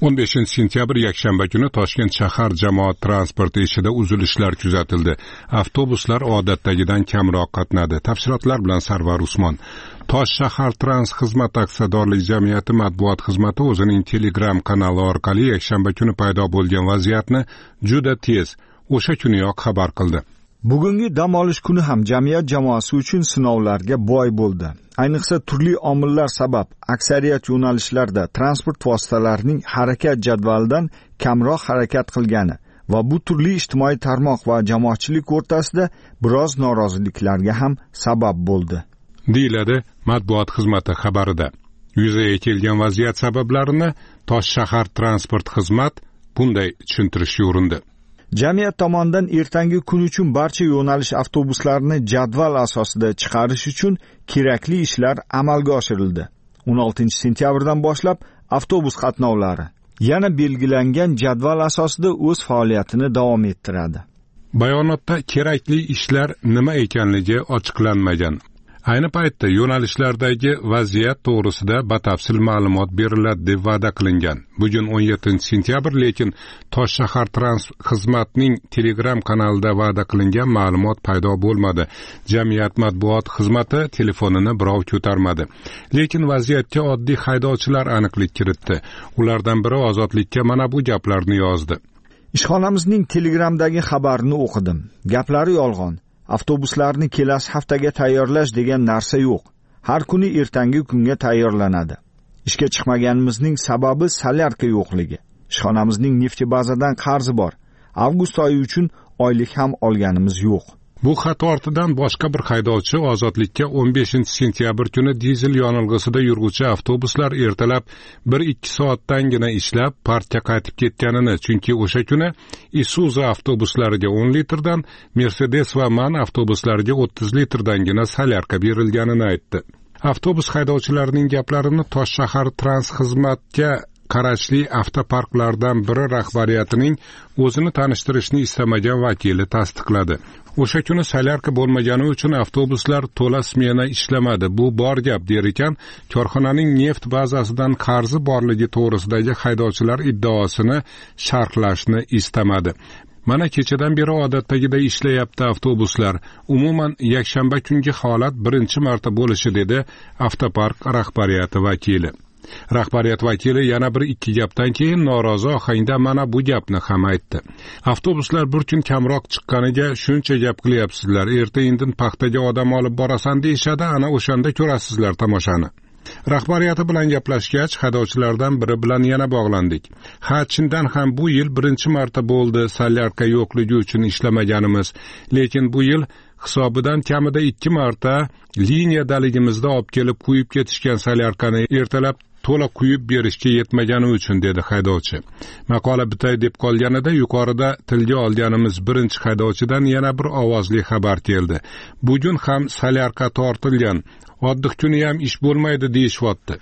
o'n beshinchi sentyabr yakshanba kuni Toshkent shahar jamoat transporti ishida uzilishlar kuzatildi. Avtobuslar odatdagidan kamroq qatnadi. Tafsilotlar bilan Sarvar Usmon. Tosh shahar trans xizmat aksiyadorlik jamiyati matbuot xizmati o'zining Telegram kanali orqali yakshanba kuni paydo bo'lgan vaziyatni juda tez, o'sha kuniyoq xabar qildi. Bugungi dam olish kuni ham jamiyat jamoasi uchun sinovlarga boy bo'ldi. Ayniqsa turli omillar sabab aksariyat yo'nalishlarda transport vositalarining harakat jadvalidan kamroq harakat qilgani va bu turli ijtimoiy tarmoq va jamoatchilik o'rtasida biroz noroziliklarga ham sabab bo'ldi, deyiladi matbuot xizmati xabarida. Yuzaga kelgan vaziyat sabablarini Tosh shahar transport xizmat bunday tushuntirishga urindi. Jamiyat tomonidan ertangi kun uchun barcha yo'nalish avtobuslarini jadval asosida chiqarish uchun kerakli ishlar amalga oshirildi. o'n oltinchi sentyabrdan boshlab avtobus qatnovlari yana belgilangan jadval asosida o'z faoliyatini davom ettiradi. Bayonotda kerakli ishlar nima ekanligi ochiqlanmagan. Ayni paytda yo'nalishlardagi vaziyat to'g'risida batafsil ma'lumot beriladi deb va'da qilingan. Bugun o'n yettinchi sentyabr, lekin Tosh shahar trans xizmatning Telegram kanalida va'da qilingan ma'lumot paydo bo'lmadi. Jamiyat matbuot xizmati telefonini birov ko'tarmadi. Lekin vaziyatga oddiy haydovchilar aniqlik kiritdi. Ulardan biri Ozodlikka mana bu gaplarni yozdi. Ishxonamizning Telegramdagi xabarini o'qidim. Gaplari yolg'on. Avtobuslarni kelasi haftaga tayyorlash degan narsa yo'q. Har kuni ertangi kunga tayyorlanadi. Ishga chiqmaganimizning sababi solyarka yo'qligi. Ishxonamizning neftibazadan qarzi bor. Avgust oyi uchun oylik ham olganimiz yo'q. Bu xat ortidan boshqa bir haydovchi Ozodlikka o'n beshinchi sentyabr kuni dizel yonilg'isida yuruvchi avtobuslar ertalab bir ikki soatdangina ishlab parkka qaytib ketganini, chunki o'sha kuni Isuzu avtobuslariga o'n litrdan, Mercedes va MAN avtobuslariga o'ttiz litrdangina solyarka berilganini aytdi. Avtobus haydovchilarining gaplarini Tosh shahar trans xizmatga qarashli avtoparklardan biri rahbariyatining o'zini tanishtirishni istamagan vakili tasdiqladi. O'sha kuni solyarka bo'lmagani uchun avtobuslar to'la smena ishlamadi. Bu bor gap der ekan, korxonaning neft bazasidan qarzi borligi to'g'risidagi haydovchilar iddaosini sharhlashni istamadi. Mana kechadan beri odatdagida ishlayapti avtobuslar. Umuman yakshanba kungi holat birinchi marta bo'lishi, dedi avtopark rahbariyati vakili. Rahbariyat vakili yana bir ikki gapdan keyin norozi ohangda mana bu gapni ham aytdi. Avtobuslar bir kun kamroq chiqqaniga shuncha gap qilyapsizlar. Erta indin paxtaga odam olib borasan deyishadi, ana o'shanda ko'rasizlar tomoshani. Rahbariyati bilan gaplashgach, haydovchilardan biri bilan yana bog'landik. Ha, chindan ham bu yil birinchi marta bo'ldi solyarka yo'qligi uchun ishlamaganimiz, lekin bu yil hisobidan kamida ikki marta liniyadaligimizda olib kelib quyib ketishgan solyarkani ertalab to'la quyib berishga yetmagani uchun, dedi haydovchi. Maqola bitay deb qolganida yuqorida tilga olganimiz birinchi haydovchidan yana bir ovozli xabar keldi. Bugun ham solyarka tortilgan. Oddiy kuni ham ish bo'lmaydi deyishyapti.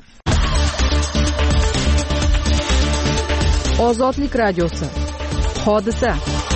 Ozodlik radiosi. Hodisa.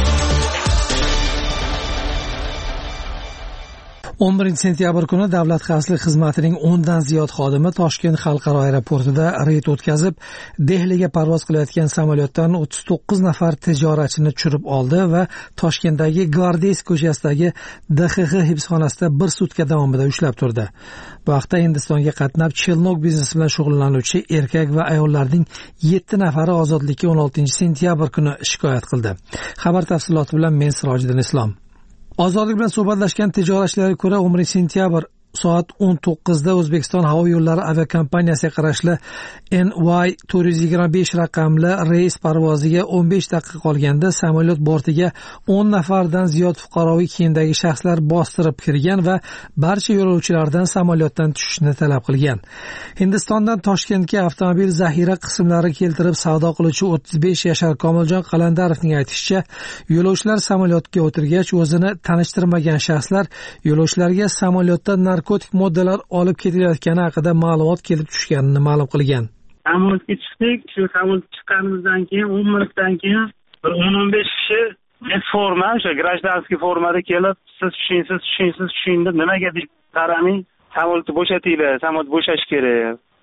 o'n birinchi sentyabr kuni Davlat xavfsizlik xizmatining o'ndan ziyod xodimi Toshkent xalqaro aeroportida reyd o'tkazib, Dehliga parvoz qilayotgan samolyotdan o'ttiz to'qqiz nafar tijoratchini tushirib oldi va Toshkentdagi Gvardiys ko'chasidagi D X X hibsxonasida bir sutka davomida ushlab turdi. Bu haqda Hindistonga qatnab Chelnok biznesi bilan shug'ullanuvchi erkak va ayollarning yetti nafari Ozodlikka o'n oltinchi sentyabr kuni shikoyat qildi. Xabar tafsiloti bilan men Sirojiddin Islom. Ozodlik bilan suhbatlashgan tijoratchilarga ko'ra, o'n birinchi sentyabr soat o'n to'qqizda O'zbekiston havo yo'llari aviakompaniyasiga qarashli N Y to'rt yuz yigirma besh raqamli reys parvoziga o'n besh daqiqa qolganda samolyot bortiga o'n nafardan ziyod fuqaroviy kiyimdagi shaxslar bostirib kirgan va barcha yo'lovchilardan samolyotdan tushishni talab qilgan. Hindistondan Toshkentga avtomobil zaxira qismlari keltirib savdo qiluvchi o'ttiz besh yashar Komiljon Qalandarovning aytishicha, yo'lovchilar samolyotga o'tirgach o'zini tanishtirmagan shaxslar yo'lovchilarga samolyotda narkotik moddalar olib ketilayotgani haqida ma'lumot kelib tushganini ma'lum qilgan. Samolyotga chiqdik. Shu samolyotga chiqqanimizdan keyin o'n minutdan keyin bir o'n o'n besh kishi forma, o'sha grajdanskiy formada kelib, siz tushing, siz tushing, siz tushing deb nimaga deb qaramay, samolyotni bo'shatinglar, samolyot bo'shash kerak.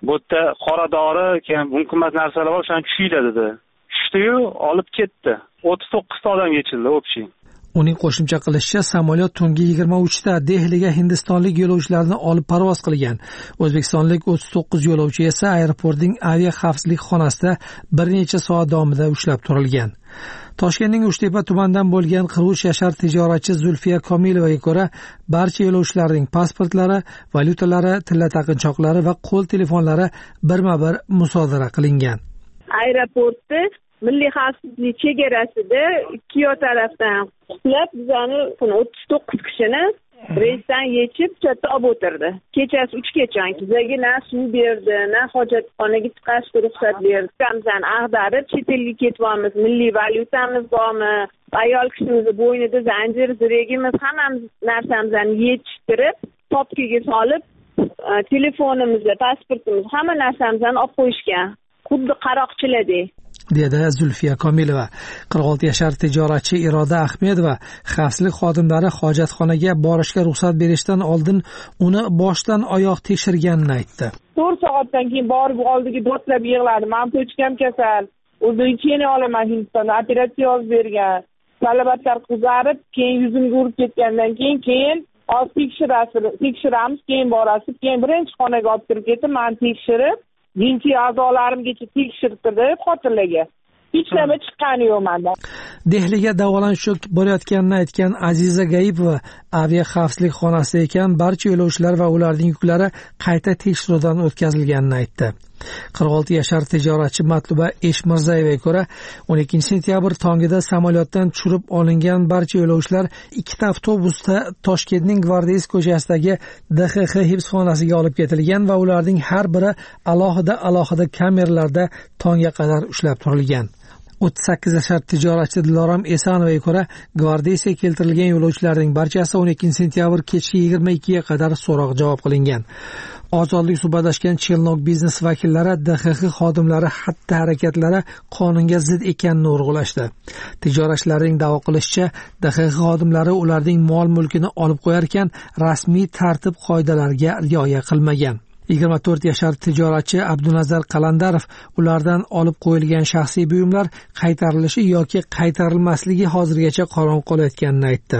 bu yerda qora dori keyin hukumat narsalar bor, o'shani tushinglar dedi. Tushdi-yu, olib ketdi. o'ttiz to'qqizta odam yechildi, общий. Uning qo'shimcha qilishicha, samolyot tungi yigirma uchda Dehliga hindistonlik yo'lovchilarni olib parvoz qilgan. O'zbekistonlik o'ttiz to'qqiz yo'lovchi esa aeroportning avia xavfsizlik xonasida bir necha soat davomida ushlab turilgan. Toshkentning Uchtepa tumanidan bo'lgan Qiruch yashar tijoratchi Zulfiya Komilovaga ko'ra, barcha yo'lovchilarning pasportlari, valyutalari, tilla taqinchoqlari va qo'l telefonlari birma-bir musodara qilingan. Aeroportda milliy xavfsizlik chegarasida ikki yo tarafdan qutlab bizani o'ttiz to'qqiz kishini reysdan yechib chetda olib o'tirdi. Kechasi uchgacha bizga na suv berdi, na hojatxonaga chiqishga ruxsat berdi. Bizani ag'darib chet elga ketyapmiz, milliy valyutamiz bormi, ayol kishimizni bo'ynida zanjir, ziragimiz, hammamiz narsamizni yechishtirib, topkiga solib, telefonimizni, pasportimizni, hamma narsamizni olib qo'yishgan. Xuddi qaroqchilardek. dedi Zulfiya Komilova. qirq olti yashar tijoratchi Iroda Ahmedova xavfsizlik xodimlari hojatxonaga borishga ruxsat berishdan oldin uni boshdan oyoq tekshirganini aytdi. to'rt soatdan keyin borib oldiga do'tlab yig'ladi. Men pochkam kasal. O'zim kiyini olaman Hindistonda operatsiya olib bergan. Talabatlar qizarib, keyin yuzimga urib ketgandan keyin keyin olib tekshirasiz, tekshiramiz, keyin borasiz, keyin birinchi xonaga olib kirib ketib, men tekshirib dinchiy a'zolarimgacha tekshirtirdi xotirlarga. Hech nima chiqqani yo'q menda. Dehliga davolanish uchun borayotganini aytgan Aziza Gaipova avia xavfsizlik xonasida ekan, barcha yo'lovchilar va ularning yuklari qayta tekshiruvdan o'tkazilganini aytdi. qirq olti yashar tijoratchi Matluba Eshmirzayevaga ko'ra, o'n ikkinchi sentyabr tongida samolyotdan tushirib olingan barcha yo'lovchilar ikkita avtobusda Toshkentning Gvardiys ko'chasidagi D X X hibsxonasiga olib ketilgan va ularning har biri alohida-alohida kameralarda tongga qadar ushlab turilgan. o'ttiz sakkiz yashar tijoratchi Dilorom Esanovaga ko'ra, Gvardiyasga keltirilgan yo'lovchilarning barchasi o'n ikkinchi sentyabr kechki yigirma ikkiga qadar so'roq javob qilingan. Ozodlik suhbatlashgan Chelnok biznes vakillari D X X xodimlari xatti-harakatlari qonunga zid ekanini urg'ulashdi. Tijoratchilarning da'vo qilishicha, D X X xodimlari ularning mol-mulkini olib qo'yar ekan, rasmiy tartib qoidalariga rioya qilmagan. yigirma to'rt yashar tijoratchi Abdunazar Qalandarov ulardan olib qo'yilgan shaxsiy buyumlar qaytarilishi yoki qaytarilmasligi hozirgacha qorong qolayotganini aytdi.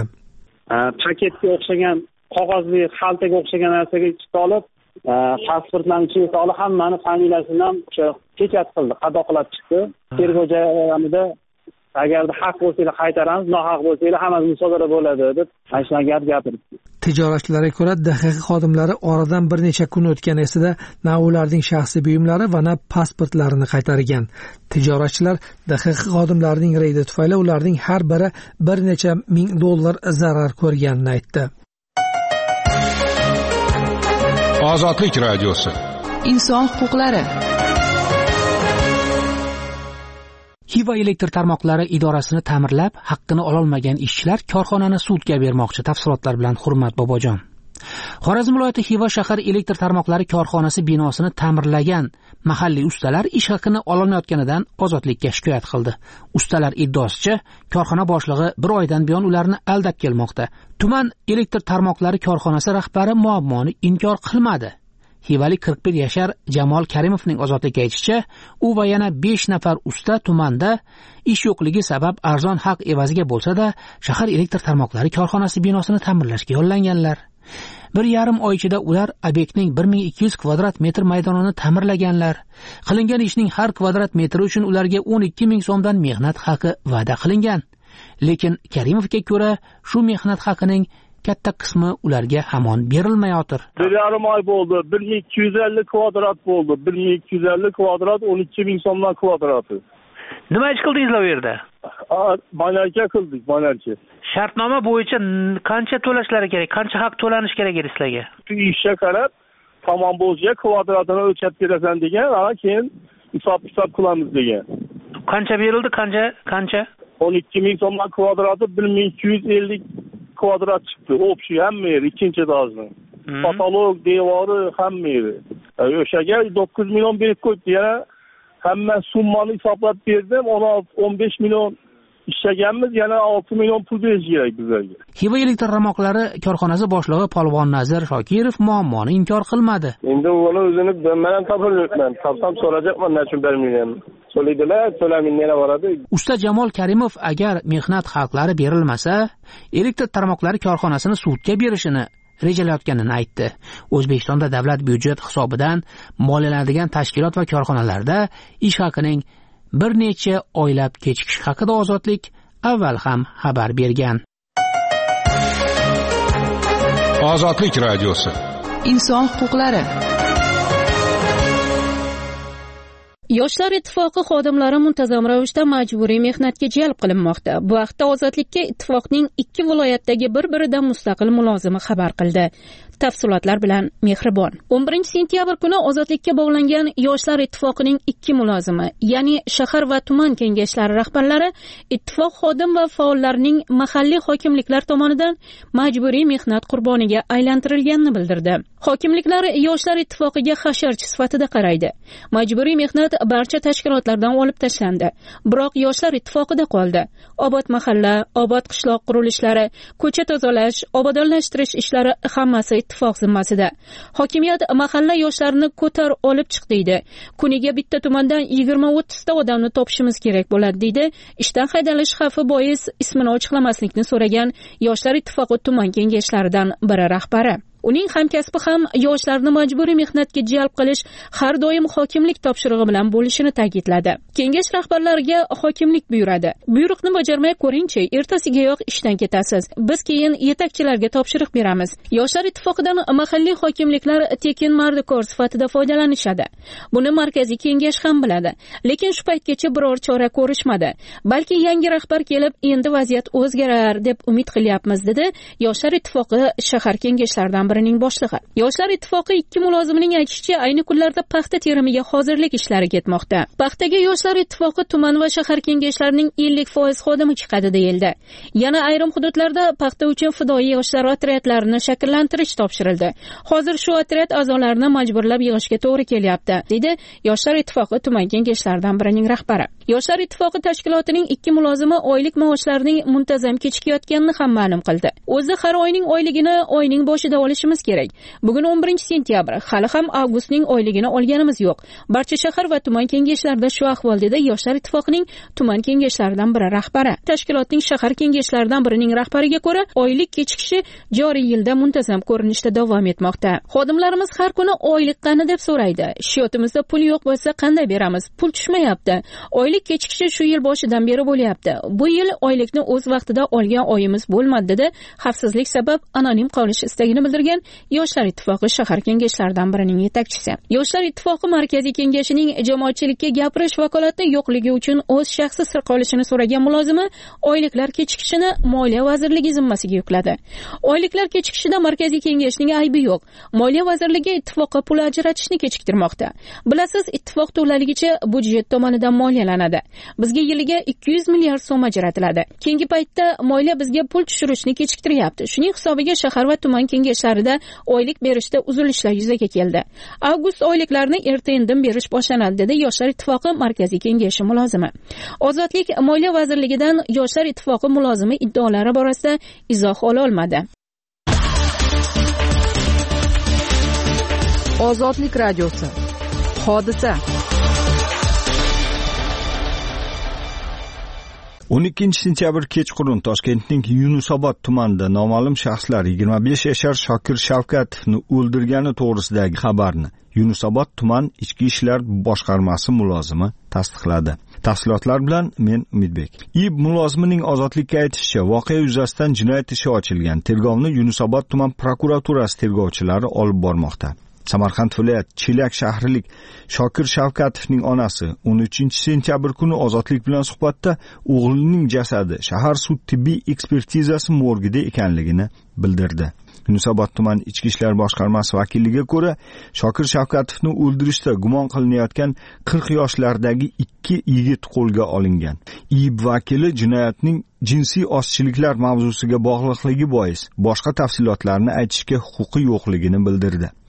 Paketga o'xshagan qog'ozli xaltaga o'xshagan narsaga ichib olib, pasportlarni ichiga solib, hammani familiyasini ham o'sha pekat qildi, qadoqlab chiqdi. Tergov jarayonida agarda haq bo'lsanglar qaytaramiz, nohaq bo'lsanglar hammasi musodara bo'ladi deb aytgan gap gapirdi. Tijoratchilarga ko'ra, D X X xodimlari oradan bir necha kun o'tgan esida na ularning shaxsiy buyumlari va na pasportlarini qaytargan. Tijoratchilar D X X xodimlarining reydi tufayli ularning har biri bir necha ming dollar zarar ko'rganini aytdi. Ozodlik radiosi. Inson huquqlari. Xiva elektr tarmoqlari idorasini ta'mirlab, haqqini ololmagan ishchilar korxonani sudga bermoqchi. Tafsilotlar bilan Hurmat Bobojon. Xorazm viloyati Xiva shahar elektr tarmoqlari korxonasi binosini ta'mirlagan mahalliy ustalar ish haqini ololmayotganidan ozodlikka shikoyat qildi. Ustalar iddaosicha, korxona boshlig'i bir oydan buyon ularni aldab kelmoqda. Tuman elektr tarmoqlari korxonasi rahbari muammoni inkor qilmadi. Xivalik qirq bir yashar Jamol Karimovning ozodlikka aytishicha, u va yana besh nafar usta tumanda ish yo'qligi sabab arzon haq evaziga bo'lsa-da, shahar elektr tarmoqlari korxonasi binosini ta'mirlashga yo'llanganlar. Bir yarim oy ichida ular obyektning bir ming ikki yuz kvadrat metr maydonini ta'mirlaganlar. Qilingan ishning har kvadrat metri uchun ularga o'n ikki ming so'mdan mehnat haqi va'da qilingan. Lekin Karimovga ko'ra, shu mehnat haqining katta qismi ularga hamon berilmayotir. Bir yarim oy bo'ldi, bir ming ikki yuz ellik kvadrat bo'ldi. bir ming ikki yuz ellik kvadrat o'n ikki ming so'mdan kvadrati. Nima ish qildingizlar bu yerda? Balanka qildik, balanka. Shartnoma bo'yicha qancha to'lashlari kerak, qancha haq to'lanish kerak edi sizlarga? Shu ishga qarab, tamom bo'lsa kvadratini o'lchab berasan degan, ana keyin hisob-kitob qilamiz degan. Qancha berildi, qancha, qancha? o'n ikki ming so'mdan kvadrati bir ming ikki yuz ellik kvadrat chiqdi. Общий hamma yeri ikkinchi etажni. Patolog, devori hamma yeri. O'shaga to'qqiz million berib qo'ydi. Yana hamma summani hisoblab berdim. o'n besh million ishlaganmiz, yana olti million pul berish kerak bizlarga. Xiva elektr tarmoqlari korxonasi boshlig'i Polvon Nazir Shokirov muammoni inkor qilmadi. Endi uni o'zini men ham topolmayman. Topsam so'rayapman, nechun bermayman. So'laydilar, so'lamin yana boradi. Usta Jamol Karimov agar mehnat haqlari berilmasa, elektr tarmoqlari korxonasini sudga berishini rejalayotganini aytdi. O'zbekistonda davlat byudjet hisobidan moliyalanadigan tashkilot va korxonalarda ish haqining bir necha oylab kechikish haqida Ozodlik avval ham xabar bergan. Ozodlik radiosi. Inson huquqlari. Yoshlar ittifoqi xodimlari muntazam ravishda majburiy mehnatga jalb qilinmoqda. Bu haqda Ozodlikka ittifoqning ikki viloyatdagi bir-biridan mustaqil mulozimi xabar qildi. Tafsilotlar bilan Mehribon. o'n birinchi sentyabr kuni Ozodlikka bog'langan Yoshlar ittifoqining ikki mulozimi, ya'ni shahar va tuman kengashlari rahbarlari ittifoq xodim va faollarining mahalliy hokimliklar tomonidan majburiy mehnat qurboniga aylantirilganini bildirdi. Hokimliklar Yoshlar ittifoqiga hasharchi sifatida qaraydi. Majburiy mehnat barcha tashkilotlardan olib tashlandi. Biroq Yoshlar ittifoqida qoldi. Obod mahalla, obod qishloq qurilishlari, ko'cha tozalash, obodonlashtirish ishlari hammasi ittifoq zimmasida. Hokimiyat mahalla yoshlarini ko'tar olib chiq deydi. Kuniga bitta tumandan yigirma o'ttiz ta odamni topishimiz kerak bo'ladi deydi. Ishdan haydalish xavfi bois ismini ochiqlamaslikni so'ragan Yoshlar ittifoqi tuman kengashlaridan biri rahbari. Uning hamkasbi ham yoshlarni majburiy mehnatga jalb qilish har doim hokimlik topshirig'i bilan bo'lishini ta'kidladi. Kengash rahbarlariga hokimlik buyuradi. Buyruqni bajarmay ko'ringchi, ertasigayoq ishdan ketasiz. Biz keyin yetakchilarga topshiriq beramiz. Yoshlar ittifoqidan mahalliy hokimliklar tekin mardikor sifatida foydalanishadi. Buni markaziy kengash ham biladi. Lekin shu paytgacha biror chora ko'rishmadi. Balki yangi rahbar kelib, endi vaziyat o'zgarar deb umid qilyapmiz, dedi Yoshlar ittifoqi shahar kengashlaridan ning boshlig'i. Yoshlar ittifoqi ikki mulozimining aytishicha, ayni kunlarda paxta terimiga hozirlik ishlari ketmoqda. Paxtaga Yoshlar ittifoqi tuman va shahar kengashlarining ellik foiz xodimi chiqadi deyildi. Yana ayrim hududlarda paxta uchun fidoyi yoshlar otryadlarini shakllantirish topshirildi. Hozir shu otryad a'zolarini majburlab yig'ishga to'g'ri kelyapti, dedi Yoshlar ittifoqi tuman kengashlaridan birining rahbari. Yoshlar ittifoqi tashkilotining ikki mulozimi oylik maoshlarining muntazam kechikayotganini ham ma'lum qildi. O'zi har oyning oyligini oyning boshida olish kerak. Bugun o'n birinchi sentyabr, hali ham avgustning oyligini olganimiz yo'q. Barcha shahar va tuman kengashlarida shu ahvol, dedi Yoshlar ittifoqining tuman kengashlaridan biri rahbari. Tashkilotning shahar kengashlaridan birining rahbariga ko'ra, oylik kechikishi joriy yilda muntazam ko'rinishda davom etmoqda. Xodimlarimiz har kuni oylik qani deb so'raydi. Shiyotimizda pul yo'q bo'lsa qanday beramiz? Pul tushmayapti. Oylik kechikishi shu yil boshidan beri bo'lyapti. Bu yil oylikni o'z vaqtida olgan oyimiz bo'lmadi, dedi xavfsizlik sabab anonim qolish istagini bildirgan Yoshlar ittifoqi shahar kengashlaridan birining yetakchisi. Yoshlar ittifoqi markaziy kengashining jamoatchilikka gapirish vakolati yo'qligi uchun o'z shaxsi sir qolishini so'ragan mulozimi oyliklar kechikishini Moliya vazirligi zimmasiga yukladi. Oyliklar kechikishida markaziy kengashning aybi yo'q. Moliya vazirligi ittifoqqa pul ajratishni kechiktirmoqda. Bilasiz, ittifoq to'laligicha budjet tomonidan moliyalanadi. Bizga yiliga ikki yuz milliard so'm ajratiladi. Keyingi paytda moliya bizga pul tushirishni kechiktiryapti. Shuning hisobiga shahar va tuman kengashlarida oylik berishda uzilishlar yuzaga keldi. Avgust oyliklarini erta-indin berish boshlanadi, dedi Yoshlar ittifoqi markaziy kengashi mulozimi. Ozodlik Moliya vazirligidan Yoshlar ittifoqi mulozimi iddaolari borasida izoh ola olmadi. Ozodlik radiosi. Hodisa. o'n ikkinchi sentyabr kechqurun Toshkentning Yunusobod tumanida noma'lum shaxslar yigirma besh yashar Shokir Shavkatovni o'ldirgani to'g'risidagi xabarni Yunusobod tuman ichki ishlar boshqarmasi mulozimi tasdiqladi. Tafsilotlar bilan men Umidbek. I B mulozimining Ozodlikka aytishicha, voqea yuzasidan jinoyat ishi ochilgan. Tergovni Yunusobod tuman prokuraturasi tergovchilari olib bormoqda. Samarqand viloyat Chelak shahrilik Shokir Shavkatovning onasi o'n uchinchi sentyabr kuni Ozodlik bilan suhbatda o'g'lining jasadi shahar sud tibbiy ekspertizasi morgida ekanligini bildirdi. Yunusobod tuman ichki ishlar boshqarmasi vakiliga ko'ra, Shokir Shavkatovni o'ldirishda gumon qilinayotgan qirq yoshlardagi ikki yigit qo'lga olingan. I B vakili jinoyatning jinsiy ozchiliklar mavzusiga bog'liqligi bois boshqa tafsilotlarni aytishga huquqi yo'qligini bildirdi.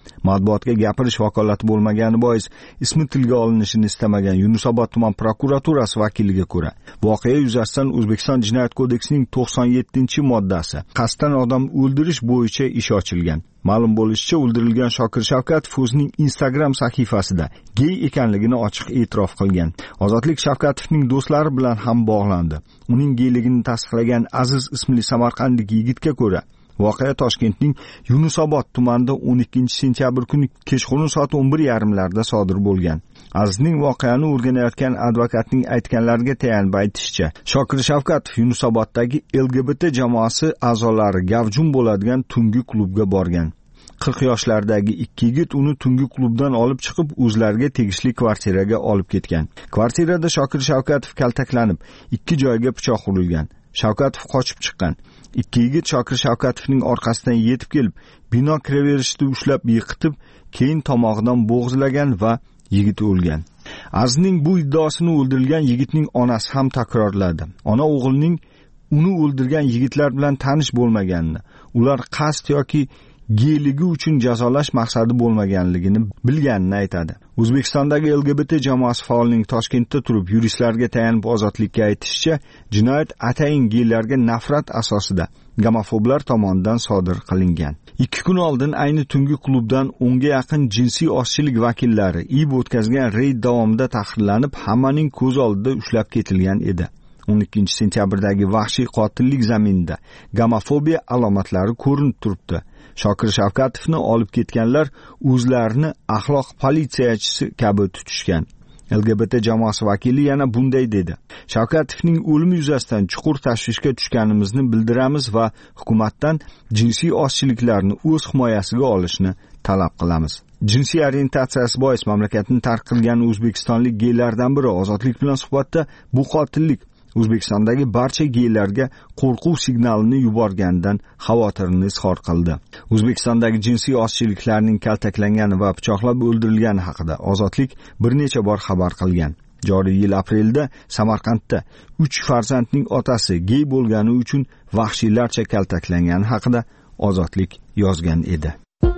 Matbuotga gapirish vakolati bo'lmagani bois ismi tilga olinishini istamagan Yunusobod tuman prokuraturasi vakiliga ko'ra, voqea yuzasidan O'zbekiston Jinoyat kodeksining to'qson yettinchi moddasi qasddan odam o'ldirish bo'yicha ish ochilgan. Ma'lum bo'lishicha, o'ldirilgan Shokir Shavkatov o'zining Instagram sahifasida gey ekanligini ochiq e'tirof qilgan. Ozodlik Shavkatovning do'stlari bilan ham bog'landi. Uning geyligini tasdiqlagan Aziz ismli samarqandlik yigitga ko'ra, voqea Toshkentning Yunusobod tumanida o'n ikkinchi sentyabr kuni kechqurun soat o'n bir yarim larda sodir bo'lgan. Azizning voqeani o'rganayotgan advokatning aytganlariga tayanib aytishicha, Shokir Shavkatov Yunusoboddagi L G B T jamoasi a'zolari gavjum bo'ladigan tungi klubga borgan. qirq yoshlardagi ikki yigit uni tungi klubdan olib chiqib, o'zlariga tegishli kvartiraga olib ketgan. Kvartirada Shokir Shavkatov kaltaklanib, ikki joyga pichoq urilgan. Shavkatov qochib chiqqan. Ikki yigit Shokir Shavkatovning orqasidan yetib kelib, bino kiraverishda ushlab yiqitib, keyin tomog'idan bo'g'izlagan va yigit o'lgan. Azizning bu iddaosini o'ldirilgan yigitning onasi ham takrorladi. Ona o'g'ilning uni o'ldirgan yigitlar bilan tanish bo'lmaganini, ular qasd yoki geyligi uchun jazolash maqsadi bo'lmaganligini bilganini aytadi. O'zbekistondagi L G B T jamoasi faolining Toshkentda turib yuristlarga tayanib ozodlikka aytishicha, jinoyat atayin geylarga nafrat asosida gamofoblar tomonidan sodir qilingan. ikki kun oldin ayni tungi klubdan o'nga yaqin jinsiy ozchilik vakillari ib o'tkazgan reyd davomida tahrirlanib, hammaning ko'z oldida ushlab ketilgan edi. o'n ikkinchi sentyabrdagi vahshiy qotillik zaminida gamofobiya alomatlari ko'rinib turibdi. Shokir Shavkatovni olib ketganlar o'zlarini axloq politsiyachisi kabi tutishgan. L G B T jamoasi vakili yana bunday dedi: Shavkatovning o'limi yuzasidan chuqur tashvishga tushganimizni bildiramiz va hukumatdan jinsiy ozchiliklarni o'z himoyasiga olishni talab qilamiz. Jinsiy orientatsiyasi bois mamlakatni tark qilgan o'zbekistonlik geylardan biri ozodlik bilan suhbatda bu qotillik O'zbekistondagi barcha geylarga qo'rquv signalini yuborganidan xavotirini izhor qildi. O'zbekistondagi jinsiy ozchiliklarning kaltaklangani va pichoqlab o'ldirilgani haqida Ozodlik bir necha bor xabar qilgan. Joriy yil aprelda Samarqandda uch farzandning otasi gey bo'lgani uchun vahshiylarcha kaltaklangani haqida Ozodlik yozgan edi.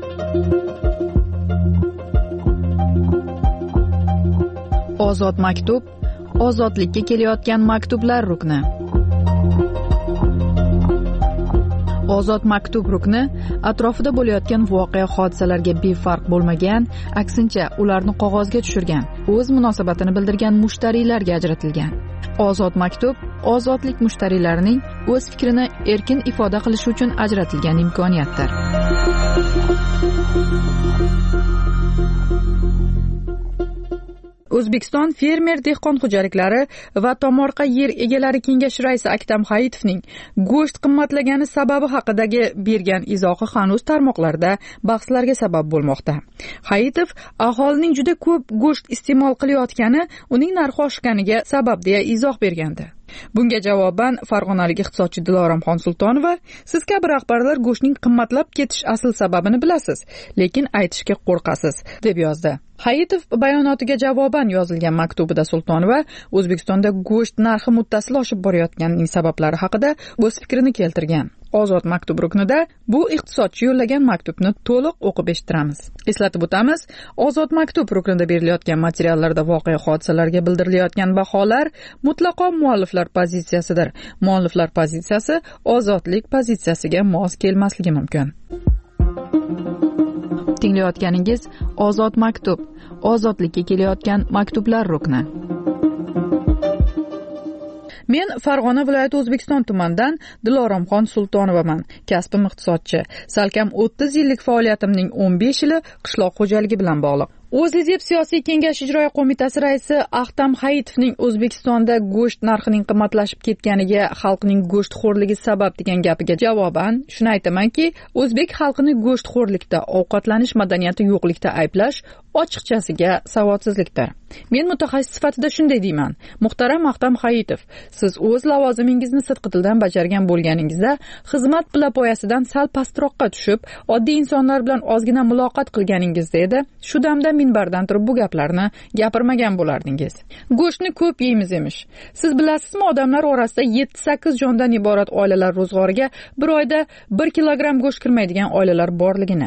Ozod maktub, ozodlikka kelayotgan maktublar rukni. Ozod maktub rukni atrofida bo'layotgan voqea hodisalarga befarq bo'lmagan, aksincha ularni qog'ozga tushirgan, o'z munosabatini bildirgan mushtariylarga ajratilgan. Ozod maktub ozodlik mushtariylarining o'z fikrini erkin ifoda qilishi uchun ajratilgan imkoniyatdir. O'zbekiston fermer dehqon xo'jaliklari va tomorqa yer egalari kengashi raisi Aktam Hayitovning go'sht qimmatlagani sababi haqidagi bergan izohi hanuz tarmoqlarda bahslarga sabab bo'lmoqda. Hayitov aholining juda ko'p go'sht iste'mol qilayotgani uning narxi oshganiga sabab deya izoh bergandi. Bunga javoban farg'onalik iqtisodchi Diloromxon Sultonova: siz kabi rahbarlar go'shtning qimmatlab ketish asl sababini bilasiz, lekin aytishga qo'rqasiz, deb yozdi. Hayitov bayonotiga javoban yozilgan maktubida Sultonova O'zbekistonda go'sht narxi muttasil oshib borayotganining sabablari haqida o'z fikrini keltirgan. Ozod maktub ruknida bu iqtisodchi yo'llagan maktubni to'liq o'qib eshittiramiz. Eslatib o'tamiz, Ozod maktub ruknida berilayotgan materiallarda voqea hodisalarga bildirilayotgan baholar mutlaqo mualliflar pozitsiyasidir. Mualliflar pozitsiyasi ozodlik pozitsiyasiga mos kelmasligi mumkin. Tinglayotganingiz Ozod maktub, ozodlikka kelayotgan maktublar rukni. Men Farg'ona viloyati O'zbekiston tumanidan Diloromxon Sultonovaman. Kasbim iqtisodchi. Salkam o'ttiz yillik faoliyatimning o'n besh yili qishloq xo'jaligi bilan bog'liq. O'zlidep siyosiy kengash ijroiya qo'mitasi raisi Aktam Hayitovning O'zbekistonda go'sht narxining qimmatlashib ketganiga xalqning go'shtxo'rligi sabab degan gapiga javoban shuni aytamanki, o'zbek xalqini go'shtxo'rlikda, ovqatlanish madaniyati yo'qlikda ayblash ochiqchasiga savodsizlikdir. Men mutaxassis sifatida shunday deyman: muhtaram Aktam Hayitov, siz o'z lavozimingizni sidqidildan bajargan bo'lganingizda xizmat pillapoyasidan sal pastroqqa tushib, oddiy insonlar bilan ozgina muloqot qilganingizda edi, shu damda minbardan turib bu gaplarni gapirmagan bo'lardingiz. Go'shtni ko'p yeymiz emish. Siz bilasizmi, odamlar orasida yetti sakkiz jondan iborat oilalar ro'zg'origa bir oyda bir kilogramm go'sht kirmaydigan oilalar borligini?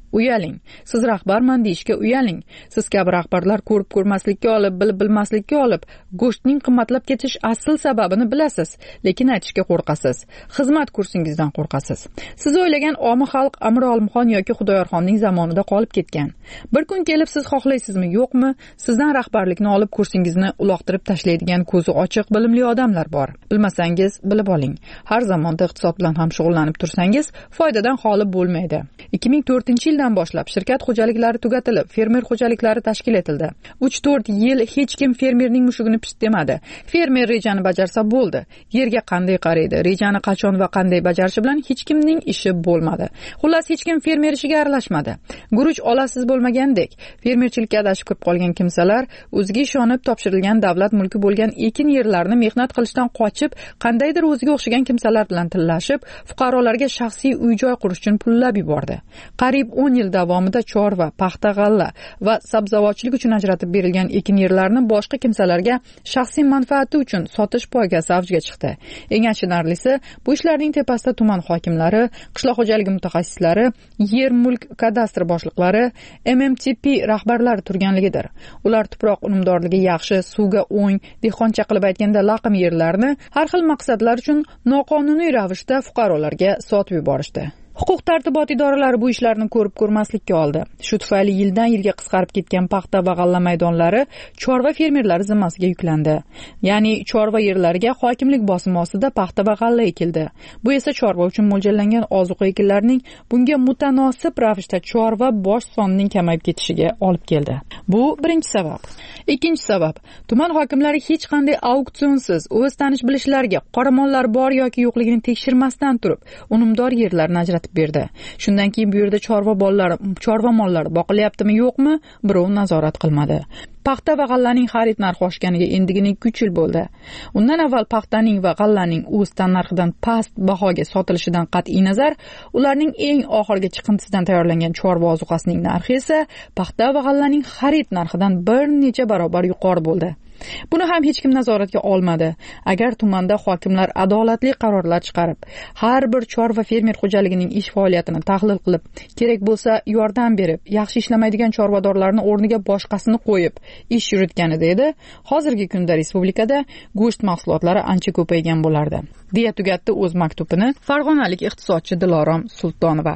uyaling. Siz rahbarman deyishga uyaling. Siz kabi rahbarlar ko'rib ko'rmaslikka olib, bilib bilmaslikka olib, go'shtning qimmatlab ketish asl sababini bilasiz, lekin aytishga qo'rqasiz. Xizmat kursingizdan qo'rqasiz. Siz o'ylagan omi xalq Amir Olimxon yoki Xudoyorxonning zamonida qolib ketgan. Bir kun kelib siz xohlaysizmi, yo'qmi, sizdan rahbarlikni olib kursingizni uloqtirib tashlaydigan ko'zi ochiq, bilimli odamlar bor. Bilmasangiz, bilib oling. Har zamonda iqtisod bilan ham shug'ullanib tursangiz, foydadan xoli bo'lmaydi. ikki ming to'rtinchi yildan boshlab shirkat xo'jaliklari tugatilib, fermer xo'jaliklari tashkil etildi. uch to'rt yil hech kim fermerning mushugini pisht demadi. Fermer rejani bajarsa bo'ldi. Yerga qanday qaraydi, rejani qachon va qanday bajarishi bilan hech kimning ishi bo'lmadi. Xullas, hech kim fermer ishiga aralashmadi. Guruch olasiz bo'lmagandek, fermerchilikka adashib kirib qolgan kimsalar o'ziga ishonib topshirilgan davlat mulki bo'lgan ekin yerlarini mehnat qilishdan qochib, qandaydir o'ziga o'xshagan kimsalar bilan tillashib, fuqarolarga shaxsiy uy-joy qurish uchun pullab yubordi. Qariyb o'n yil davomida chorva, paxta, g'alla va sabzavotchilik uchun ajratib berilgan ekin yerlarini boshqa kimsalarga shaxsiy manfaati uchun sotish poygasi avjga chiqdi. Eng achinarlisi, bu ishlarning tepasida tuman hokimlari, qishloq xo'jaligi mutaxassislari, yer mulk kadastr boshliqlari, M M T P rahbarlari turganligidir. Ular tuproq unumdorligi yaxshi, suvga o'ng, dehqoncha qilib aytganda laqim yerlarni har xil maqsadlar uchun noqonuniy ravishda fuqarolarga sotib yuborishdi. Huquq tartibot idoralari bu ishlarni ko'rib ko'rmaslikka oldi. Shu tufayli yildan yilga qisqarib ketgan paxta va g'alla maydonlari chorva fermerlari zimmasiga yuklandi. Ya'ni chorva yerlariga hokimlik bosimi ostida paxta va g'alla ekildi. Bu esa chorva uchun mo'ljallangan ozuqa ekinlarining bunga mutanosib ravishda chorva bosh sonining kamayib ketishiga olib keldi. Bu birinchi sabab. Ikkinchi sabab, tuman hokimlari hech qanday auksionsiz o'z tanish bilishlarga qoramollar bor yoki yo'qligini tekshirmasdan turib, unumdor yerlarni ajratib berdi. Shundan keyin bu yerda chorva bollari, chorva mollari boqilyaptimi, yo'qmi, birov nazorat qilmadi. Paxta va g'allaning xarid narxi oshganiga endigina ikki uch yil bo'ldi. Undan avval paxtaning va g'allaning o'z tan narxidan past bahoga sotilishidan qat'iy nazar, ularning eng oxirgi chiqindisidan tayyorlangan chorva ozuqasining narxi esa paxta va g'allaning xarid narxidan bir necha barobar yuqori bo'ldi. Buni ham hech kim nazoratga olmadi. Agar tumanda hokimlar adolatli qarorlar chiqarib, har bir chorva fermer xo'jaligining ish faoliyatini tahlil qilib, kerak bo'lsa yordam berib, yaxshi ishlamaydigan chorvadorlarni o'rniga boshqasini qo'yib ish yuritganida edi, hozirgi kunda respublikada go'sht mahsulotlari ancha ko'paygan bo'lardi. deya tugatdi o'z maktubini farg'onalik iqtisodchi Dilorom Sultonova.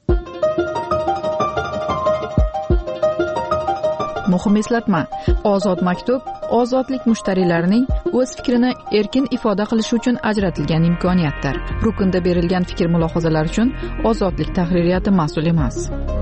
Muhim eslatma: Ozod maktub ozodlik mushtariylarining o'z fikrini erkin ifoda qilishi uchun ajratilgan imkoniyatdir. Rukunda berilgan fikr mulohazalar uchun Ozodlik tahririyati mas'ul emas.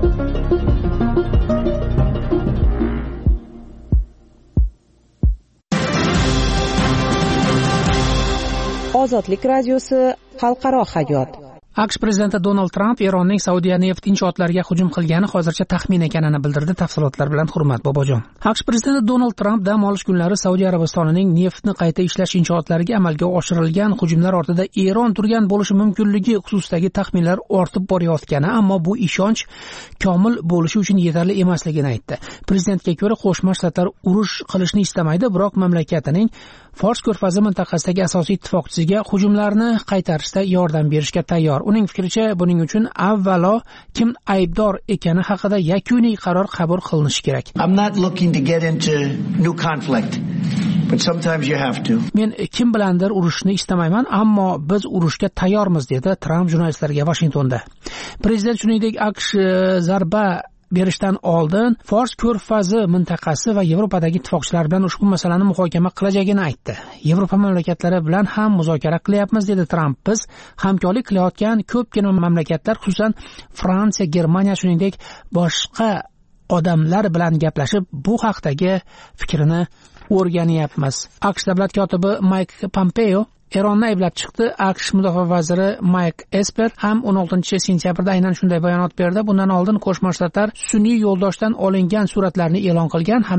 Ozodlik radiosi xalqaro hayot. AQSh prezidenti Donald Tramp Eronning Saudiya neft inshootlariga hujum qilgani hozircha taxmin ekanini bildirdi. Tafsilotlar bilan Hurmat Bobojon. AQSh prezidenti Donald Tramp dam olish kunlari Saudiya Arabistonining neftni qayta ishlash inshootlariga amalga oshirilgan hujumlar ortida Eron turgan bo'lishi mumkinligi xususidagi taxminlar ortib borayotgani, ammo bu ishonch komil bo'lishi uchun yetarli emasligini aytdi. Prezidentga ko'ra, Qo'shma Shtatlar urush qilishni istamaydi, biroq mamlakatining Fors ko'rfazi mintaqasidagi asosiy ittifoqchisiga hujumlarni qaytarishda yordam berishga tayyor. Uning fikricha, buning uchun avvalo kim aybdor ekani haqida yakuniy qaror qabul qilinishi kerak. I'm not looking to get into new conflict, but sometimes you have to. Men kim bilandir urushni istamayman, ammo biz urushga tayyormiz, dedi Tramp jurnalistlarga Washingtonda. Prezident shuningdek AQSh zarba berishdan oldin Fors ko'rfazi mintaqasi va Yevropadagi ittifoqchilar bilan ushbu masalani muhokama qilajagini aytdi. Yevropa mamlakatlari bilan ham muzokara qilyapmiz, dedi Tramp. Biz hamkorlik qilayotgan ko'pgina mamlakatlar, xususan Fransiya, Germaniya, shuningdek boshqa odamlar bilan gaplashib, bu haqdagi fikrini o'rganyapmiz. AQSh davlat kotibi Mike Pompeo Eronni ayblab chiqdi. AQSh mudofaa vaziri Mike Esper ham o'n oltinchi sentyabrda aynan shunday bayonot berdi. Bundan oldin Qo'shma Shtatlar sun'iy yo'ldoshdan olingan suratlarni e'lon qilgan hamda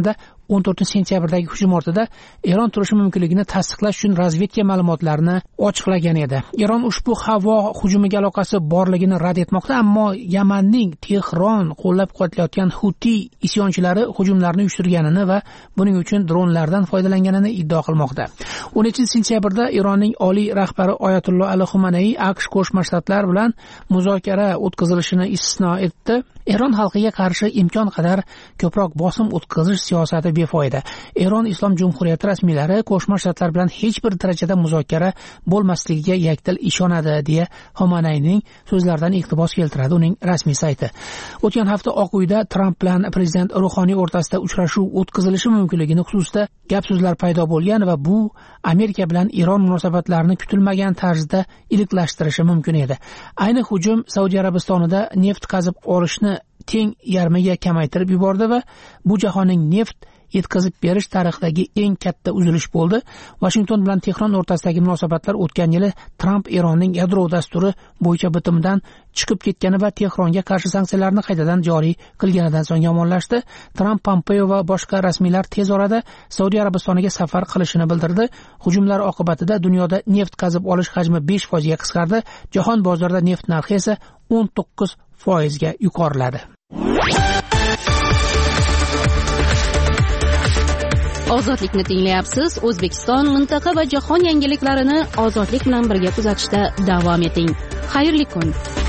o'n to'rtinchi sentyabrdagi hujum ortida Eron turishi mumkinligini tasdiqlash uchun razvedka ma'lumotlarini ochiqlagan edi. Eron ushbu havo hujumiga aloqasi borligini rad etmoqda, ammo Yamanning Tehron qo'llab-quvvatlayotgan Huti isyonchilari hujumlarni uyushtirganini va buning uchun dronlardan foydalanganini iddao qilmoqda. o'n ikkinchi sentyabrda Eronning oliy rahbari Oyatulloh Ali Xumanaiy AQSh Qo'shma Shtatlar bilan muzokara o'tkazilishini istisno etdi. Eron xalqiga qarshi imkon qadar ko'proq bosim o'tkazish siyosati befoyda. Eron Islom Jumhuriyati rasmiylari Qo'shma Shtatlar bilan hech bir darajada muzokara bo'lmasligiga yakdil ishonadi, deya Xomanayning so'zlaridan iqtibos keltiradi uning rasmiy sayti. O'tgan hafta Oq uyda Tramp bilan prezident Ruhoniy o'rtasida uchrashuv o'tkazilishi mumkinligini xususida gap-so'zlar paydo bo'lgan va bu Amerika bilan Eron munosabatlarini kutilmagan tarzda iliqlashtirishi mumkin edi. Ayni hujum Saudiya Arabistonida neft qazib olishni teng yarmiga kamaytirib yubordi va bu jahonning neft yetkazib berish tarixidagi eng katta uzilish bo'ldi. Washington bilan Tehron o'rtasidagi munosabatlar o'tgan yili Tramp Eronning yadro dasturi bo'yicha bitimdan chiqib ketgani va Tehronga qarshi sanksiyalarni qaytadan joriy qilganidan so'ng yomonlashdi. Tramp, Pompeo va boshqa rasmiylar tez orada Saudiya Arabistoniga safar qilishini bildirdi. Hujumlar oqibatida dunyoda neft qazib olish hajmi besh foizga qisqardi. Jahon bozorida neft narxi esa o'n to'qqiz foizga yuqoriladi. Ozodlikni tinglayapsiz. O'zbekiston, mintaqa va jahon yangiliklarini ozodlik bilan birga kuzatishda davom eting. Xayrli kun.